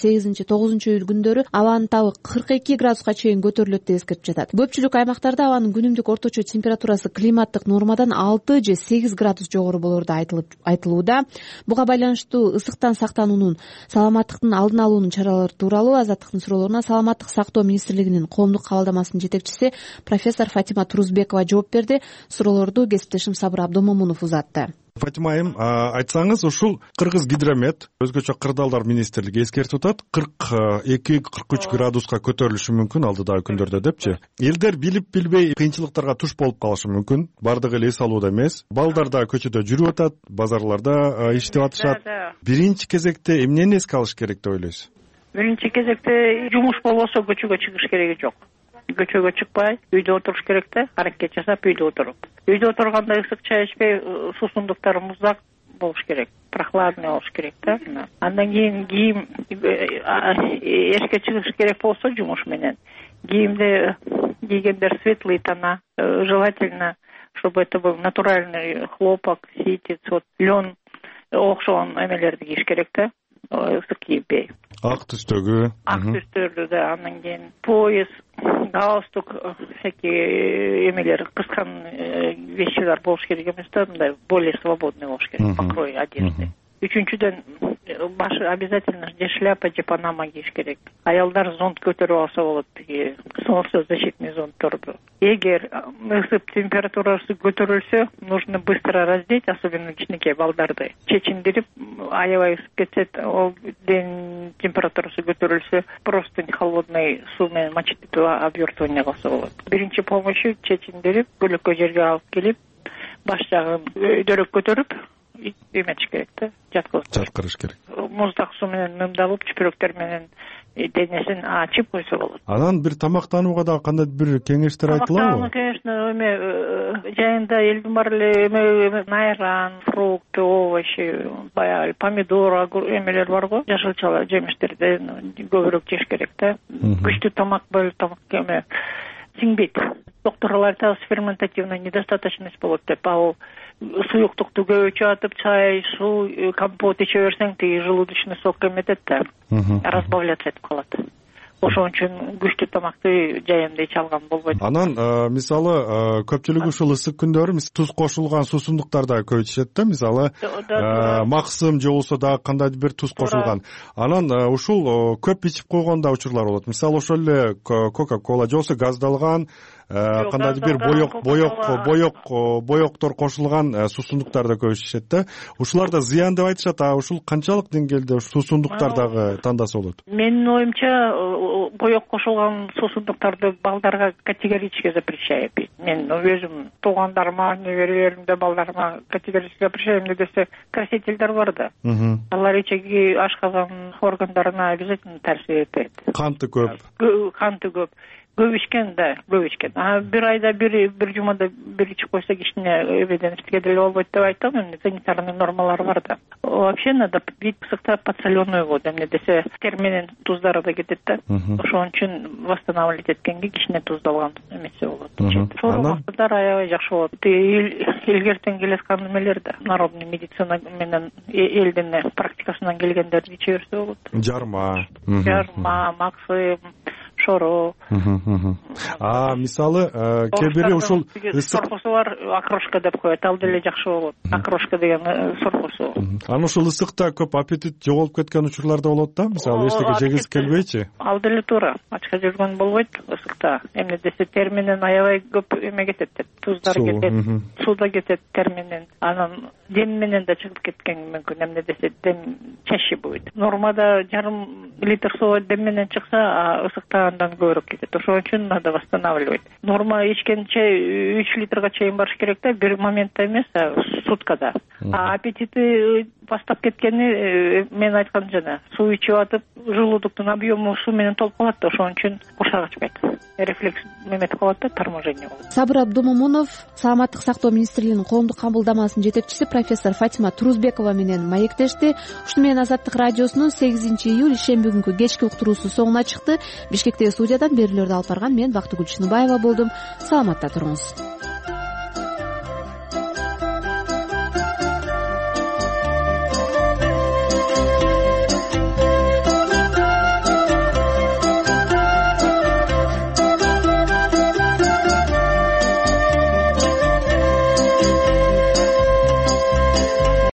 Speaker 8: 7-8-9 күндөрү абанын табы 42 градуска чейин көтөрүлөт деп эскертип жатат. Көпчүлүк аймактарда абанын күнүмдүк орточо температурасы климаттык нормадан 6 же 8 градус жогору болору да айтылууда. Буга байланыштуу ысыктан сактануунун, саламаттыктын алдын алуунун чаралары тууралуу Азаттыктын суроолоруна Саламаттык сактоо министрлигинин коомдук кабылдамасынын жетекчиси профессор Фатима Турузбекова жооп берди. Суроолорду кесиптешим Сабыр Абдомомунов узатты.
Speaker 11: Фатима айым, айтсаңыз, ушул Кыргыз гидромет, өзгөчө кырдаалдар министрлиги эскертип атат, 42-43 градуска көтөрүлүшү мүмкүн алдыдагы күндөрдө депчи. Элдер билип билбей кыйынчылыктарга туш болуп калышы мүмкүн. Бардыгы эле эс алууда эмес. Балдар да көчөдө жүрүп атат, базарларда иштеп атышат. Биринчи кезекте эмнени эске алыш керек деп ойлойсуз?
Speaker 12: Биринчи кезекте жумуш болбосо көчөгө чыгыш кереги жок. Көчөгө чыкпай, үйдө отуруш керек да, аракет жасап үйдө отуруп. Үйдө отурганда ысык чай ичпей, суусундуктар муздак болуш керек, прохладный болуш керек да. Андан кийин кийим эшикке чыгыш керек болсо жумуш менен, кийимди кийгендер светлый тона, желательно, чтобы это был натуральный хлопок, ситец, вот лен окшогон эмелерди кийиш керек да, ысык кийбей.
Speaker 11: Ак түстөгү.
Speaker 12: Ак түстөрдү да, андан кийин пояс, галстук, всякие эмелер, кыскан вещилер болуш керек эмес да, мындай более свободный болуш керек, покрой одежды. Үчүнчүдөн башы обязательно же шляпа, же панама кийиш керек. Аялдар зонт көтөрүп алса болот, солнцезащитный зонтторду. Эгер ысып температурасы көтөрүлсө, нужно быстро раздеть, особенно кичинекей балдарды. Чечиндирип, аябай ысып кетсе, ол ден температурасы көтөрүлсө, просто холодный суу менен мочить этип обвертывание кылса болот. Биринчи помощью чечиндирип, бөлөккө жерге алып келип, баш жагын өйдөрөк көтөрүп, эметиш керек да,
Speaker 11: жаткырыш керек.
Speaker 12: Муздак суу менен нымдалып, чүпүрөктөр менен денесин ачып койсо болот.
Speaker 11: Анан бир тамактанууга да кандай бир кеңештер айтылабы?
Speaker 12: Тамактануу, конечно, жайында элдин бар эле найран, фрукты, овощи, баягы помидор, эмелер бар го, жашылчалар, жемиштерден көбүрөөк жеш керек да. Күчтүү тамак, бөлүк тамак эме сиңбейт. Докторлор айтат, ферментативная недостаточность болот деп, ал суюктукту көбөйчүп атып, чай, суу, компот иче берсең, тиги желудочный сок эметет да, разбавляться этип калат. ошон үчүн күчтүү тамакты жайымда ич алган болбойт.
Speaker 11: Анан мисалы көпчүлүгү ушул ысык күндөрү туз кошулган суусундуктар да көп ичишет да, мисалы максым же болбосо дагы кандайдыр бир туз кошулган. Анан ушул көп ичип койгон да учурлар болот. Мисалы ошол эле кока-кола же болбосо газдалган кандайдыр бир боектор кошулган суусундуктар да көп ичишет да. Ушулар да зыян деп айтышат. Ушул канчалык деңгээлде суусундуктар дагы тандаса болот?
Speaker 12: Менин оюмча боек кошулган суусундуктарды балдарга категорически запрещаю. Мен өзүм туугандарыма, неберелеримде, балдарыма категорически запрещаю. Эмне десе, красительдер бар да. Алар ичеги ашказан органдарына обязательно таасир этет.
Speaker 11: Канты көп.
Speaker 12: Көп ичкен. Бир айда бир жумада бир ичип койсо кичине эбеден эчтеке деле болбойт деп айтам. Санитарный нормалар бар да. Вообще надо пить ысыкта подсоленную воду. Эмне десе, терменен туздары да кетет да. Ошон үчүн восстанавливать эткенге кичине туздалган эмесе болот. Шоурмактар аябай жакшы болот. Илгертен келаткан эмелер да. Народный медицина менен элдин практикасынан келгендерди иче берсе болот.
Speaker 11: Жарма,
Speaker 12: максым, шоро.
Speaker 11: Мисалы кээ бири ушул
Speaker 12: сорпусу бар, окрошка деп коет. Ал деле жакшы болот. Окрошка деген сорпусу.
Speaker 11: Анан ушул ысыкта көп аппетит жоголуп кеткен учурлар да болот да, мисалы эчтеке жегиси келбейчи?
Speaker 12: Ал деле туура. Ачка жүргөн болбойт ысыкта. Эмне десе, терменен аябай көп эме кетет, туздар кетет, суу да кетет терменен. Анан дем менен да чыгып кеткен мүмкүн. Эмне десе, дем чаще будет. Нормада жарым литр суу дем менен чыкса, ысыкта андан көбүрөөк кетет. Ошон үчүн надо восстанавливать. Норма ичкенче 3 литрга чейин барыш керек да, бир моментте эмес, суткада. Аппетиты баштап кеткени мен айткан жана, суу ичип атып, желудоктун объему суу менен толуп калат да, ошон үчүн курсак ачпайт. Рефлекс неметип калат да, торможение болот.
Speaker 8: Сабыр Абдумомунов Саламаттык сактоо министрлигинин коомдук кабылдамасынын жетекчиси профессор Фатима Турузбекова менен маектешти. Ушуну менен Азаттык радиосунун 8-июль ишемби күнкү кечки уктуруусу соңуна чыкты. Бишкектеги студиядан берүүлөрдү алып барган мен Бактыгүл Чыныбаева болдум. Саламатта туруңуз.